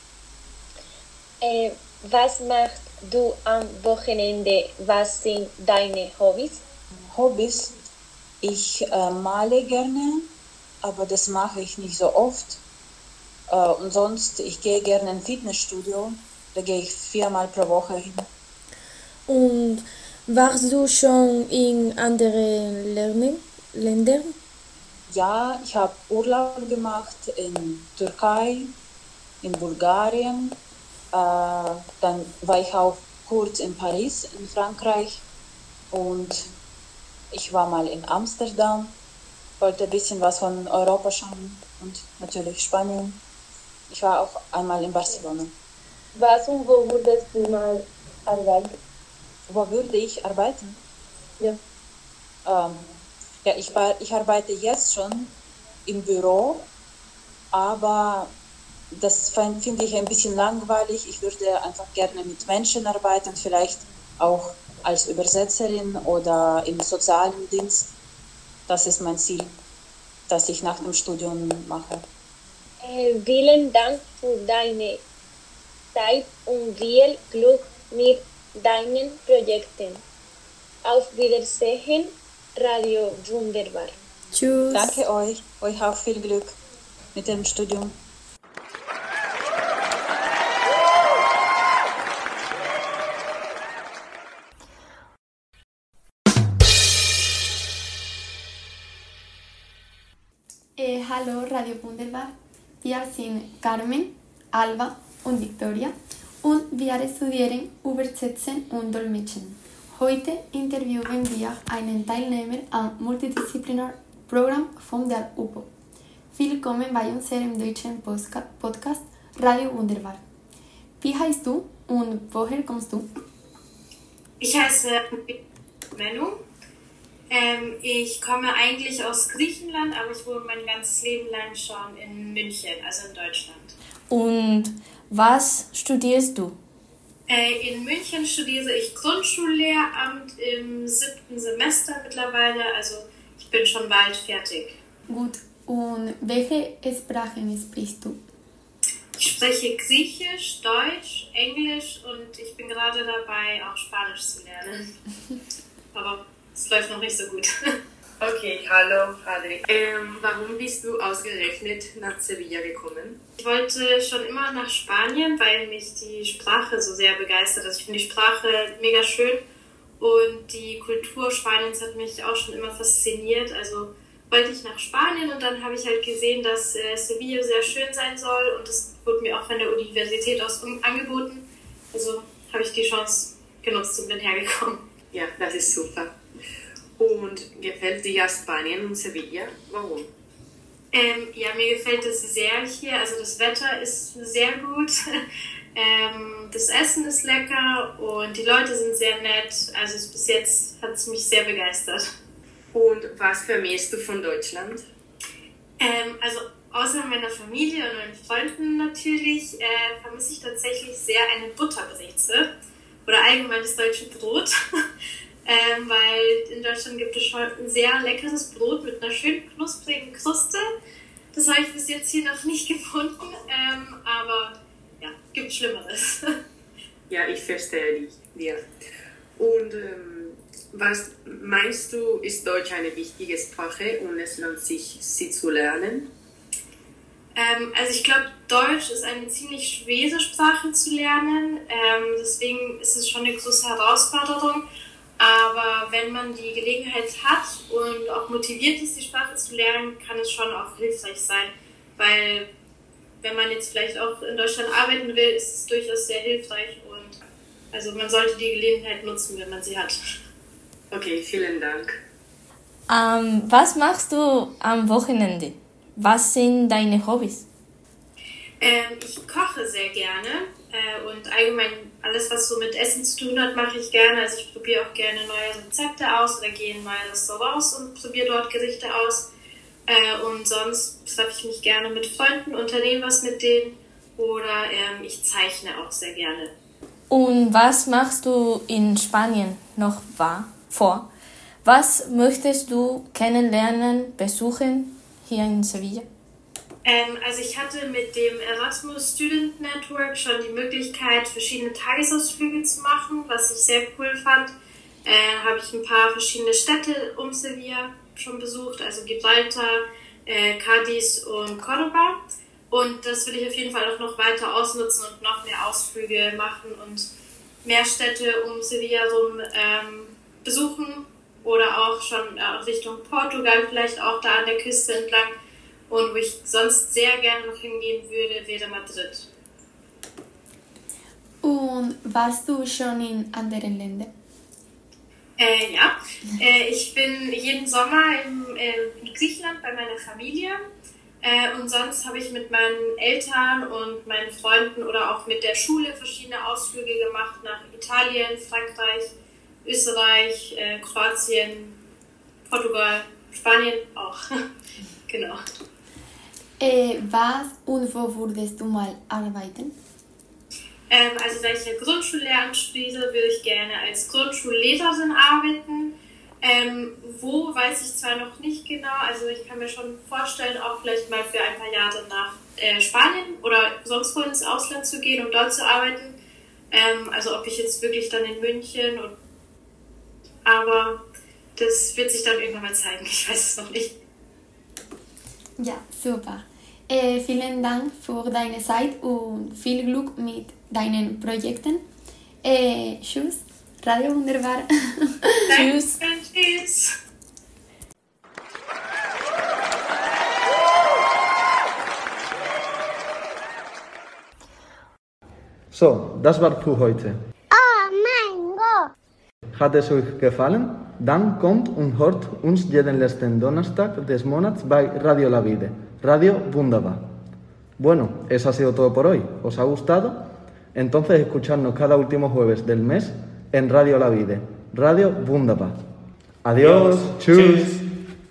Was machst du am Wochenende? Was sind deine Hobbys? Hobbys? Ich male gerne, aber das mache ich nicht so oft. Und sonst, ich gehe gerne ins Fitnessstudio Da gehe ich 4-mal pro Woche hin. Und warst du schon in anderen Ländern? Ja, ich habe Urlaub gemacht in Türkei, in Bulgarien. Dann war ich auch kurz in Paris, in Frankreich. Und ich war mal in Amsterdam, wollte ein bisschen was von Europa schauen und natürlich Spanien. Ich war auch einmal in Barcelona. Was und wo würdest du mal arbeiten? Wo würde ich arbeiten? Ja. Ja, ich arbeite jetzt schon im Büro, aber das finde ich ein bisschen langweilig. Ich würde einfach gerne mit Menschen arbeiten, vielleicht auch als Übersetzerin oder im sozialen Dienst. Das ist mein Ziel, das ich nach dem Studium mache. Vielen Dank für deine Zeit und viel Glück mit deinen Projekten. Auf Wiedersehen, Radio Wunderbar. Tschüss. Danke euch auch viel Glück mit dem Studium. Hallo Radio Wunderbar, wir sind Carmen, Alba und Victoria und wir studieren Übersetzen und Dolmetschen. Heute interviewen wir einen Teilnehmer am Multidisziplinar-Programm von der UPO. Willkommen bei unserem deutschen Podcast Radio Wunderbar. Wie heißt du und woher kommst du? Ich heiße Menno. Ich komme eigentlich aus Griechenland, aber ich wohne mein ganzes Leben lang schon in München, also in Deutschland. Und was studierst du? In München studiere ich Grundschullehramt im 7. Semester mittlerweile, also ich bin schon bald fertig. Gut, und welche Sprachen sprichst du? Ich spreche Griechisch, Deutsch, Englisch und ich bin gerade dabei, auch Spanisch zu lernen. Aber es läuft noch nicht so gut. Okay, hallo Adri. Warum bist du ausgerechnet nach Sevilla gekommen? Ich wollte schon immer nach Spanien, weil mich die Sprache so sehr begeistert. Also ich finde die Sprache mega schön und die Kultur Spaniens hat mich auch schon immer fasziniert. Also wollte ich nach Spanien und dann habe ich halt gesehen, dass Sevilla sehr schön sein soll und das wurde mir auch von der Universität aus angeboten. Also habe ich die Chance genutzt und bin hergekommen. Ja, das ist super. Und gefällt dir Spanien und Sevilla? Warum? Ja, mir gefällt es sehr hier. Also das Wetter ist sehr gut. Das Essen ist lecker und die Leute sind sehr nett. Also bis jetzt hat es mich sehr begeistert. Und was vermisst du von Deutschland? Also außer meiner Familie und meinen Freunden natürlich, vermisse ich tatsächlich sehr eine Butterbreze oder allgemein das deutsche Brot. Weil in Deutschland gibt es schon ein sehr leckeres Brot mit einer schön knusprigen Kruste. Das habe ich bis jetzt hier noch nicht gefunden, aber ja, gibt Schlimmeres. Ja, ich verstehe dich. Ja. Und was meinst du, ist Deutsch eine wichtige Sprache und es lohnt sich, sie zu lernen? Also ich glaube, Deutsch ist eine ziemlich schwere Sprache zu lernen. Deswegen ist es schon eine große Herausforderung. Aber wenn man die Gelegenheit hat und auch motiviert ist, die Sprache zu lernen, kann es schon auch hilfreich sein. Weil wenn man jetzt vielleicht auch in Deutschland arbeiten will, ist es durchaus sehr hilfreich. Und also man sollte die Gelegenheit nutzen, wenn man sie hat. Okay, vielen Dank. Was machst du am Wochenende? Was sind deine Hobbys? Ich koche sehr gerne und allgemein alles, was so mit Essen zu tun hat, mache ich gerne. Also ich probiere auch gerne neue Rezepte aus oder gehe in neue Restaurants und probiere dort Gerichte aus. Und sonst treffe ich mich gerne mit Freunden, unternehme was mit denen oder ich zeichne auch sehr gerne. Und was machst du in Spanien noch vor? Was möchtest du kennenlernen, besuchen hier in Sevilla? Also ich hatte mit dem Erasmus Student Network schon die Möglichkeit, verschiedene Tagesausflüge zu machen, was ich sehr cool fand. Habe ich ein paar verschiedene Städte um Sevilla schon besucht, also Gibraltar, Cádiz und Córdoba. Und das will ich auf jeden Fall auch noch weiter ausnutzen und noch mehr Ausflüge machen und mehr Städte um Sevilla rum besuchen oder auch schon Richtung Portugal, vielleicht auch da an der Küste entlang. Und wo ich sonst sehr gerne noch hingehen würde, wäre Madrid. Und warst du schon in anderen Ländern? Ja, ich bin jeden Sommer in Griechenland bei meiner Familie. Und sonst habe ich mit meinen Eltern und meinen Freunden oder auch mit der Schule verschiedene Ausflüge gemacht nach Italien, Frankreich, Österreich, Kroatien, Portugal, Spanien auch. Genau. Was und wo würdest du mal arbeiten? Also da ich ja Grundschullehramt studiere, würde ich gerne als Grundschullehrerin arbeiten. Wo, weiß ich zwar noch nicht genau, also ich kann mir schon vorstellen, auch vielleicht mal für ein paar Jahre nach Spanien oder sonst wo ins Ausland zu gehen, um dort zu arbeiten. Also ob ich jetzt wirklich dann in München aber das wird sich dann irgendwann mal zeigen, ich weiß es noch nicht. Ja, super. Vielen Dank für deine Zeit und viel Glück mit deinen Projekten. Tschüss, Radio Wunderbar. Tschüss. Tschüss. So, das war für heute. Oh mein Gott! Hat es euch gefallen? Dann kommt und hört uns jeden letzten Donnerstag des Monats bei Radio La Vida, Radio Wunderbar. Bueno, eso ha sido todo por hoy. ¿Os ha gustado? Entonces escuchadnos cada último jueves del mes en Radio La Vida, Radio Wunderbar. Adiós. Tschüss.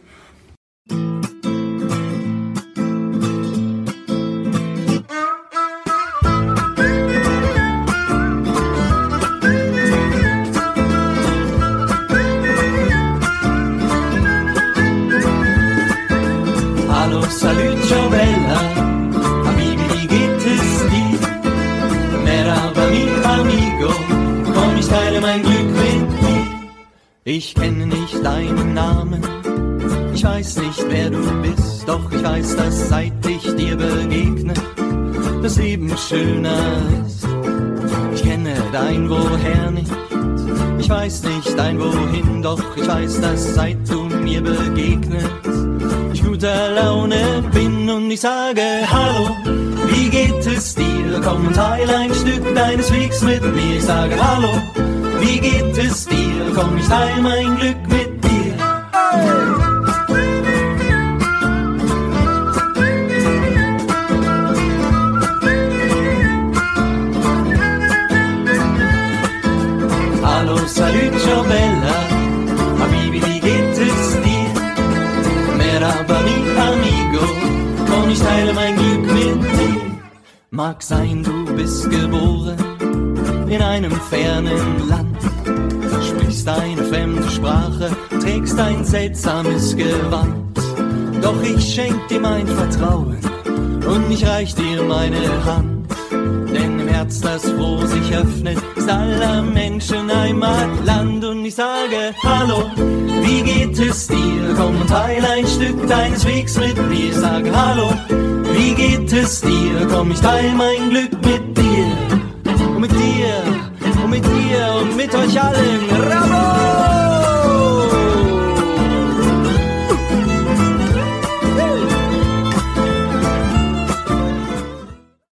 Salut, ciao bella, Habibi, wie geht es dir? Merhaba, mi amigo, komm, ich teile mein Glück mit dir. Ich kenne nicht deinen Namen, ich weiß nicht, wer du bist, doch ich weiß, dass seit ich dir begegne, das Leben schöner ist. Ich kenne dein Woher nicht, ich weiß nicht dein Wohin, doch ich weiß, dass seit du mir begegnest, ich guter Laune bin und ich sage Hallo, wie geht es dir? Komm und teile ein Stück deines Wegs mit mir. Ich sage Hallo, wie geht es dir? Komm, ich teile mein Glück mit dir. Hallo, salut, ciao bella, Habibi, wie geht es dir? Merhaba, mi amigo, komm, ich teile mein Glück mit dir. Mag sein, du bist geboren in einem fernen Land, sprichst eine fremde Sprache, trägst ein seltsames Gewand. Doch ich schenk dir mein Vertrauen und ich reich dir meine Hand. Denn im Herz, das froh sich öffnet, ist aller Menschen Heimatland. Und ich sage Hallo, wie geht es dir? Komm und teile ein Stück deines Wegs mit mir. Ich sage Hallo, wie geht es dir? Komm, ich teile mein Glück mit dir. Und mit dir, und mit dir, und mit euch allen.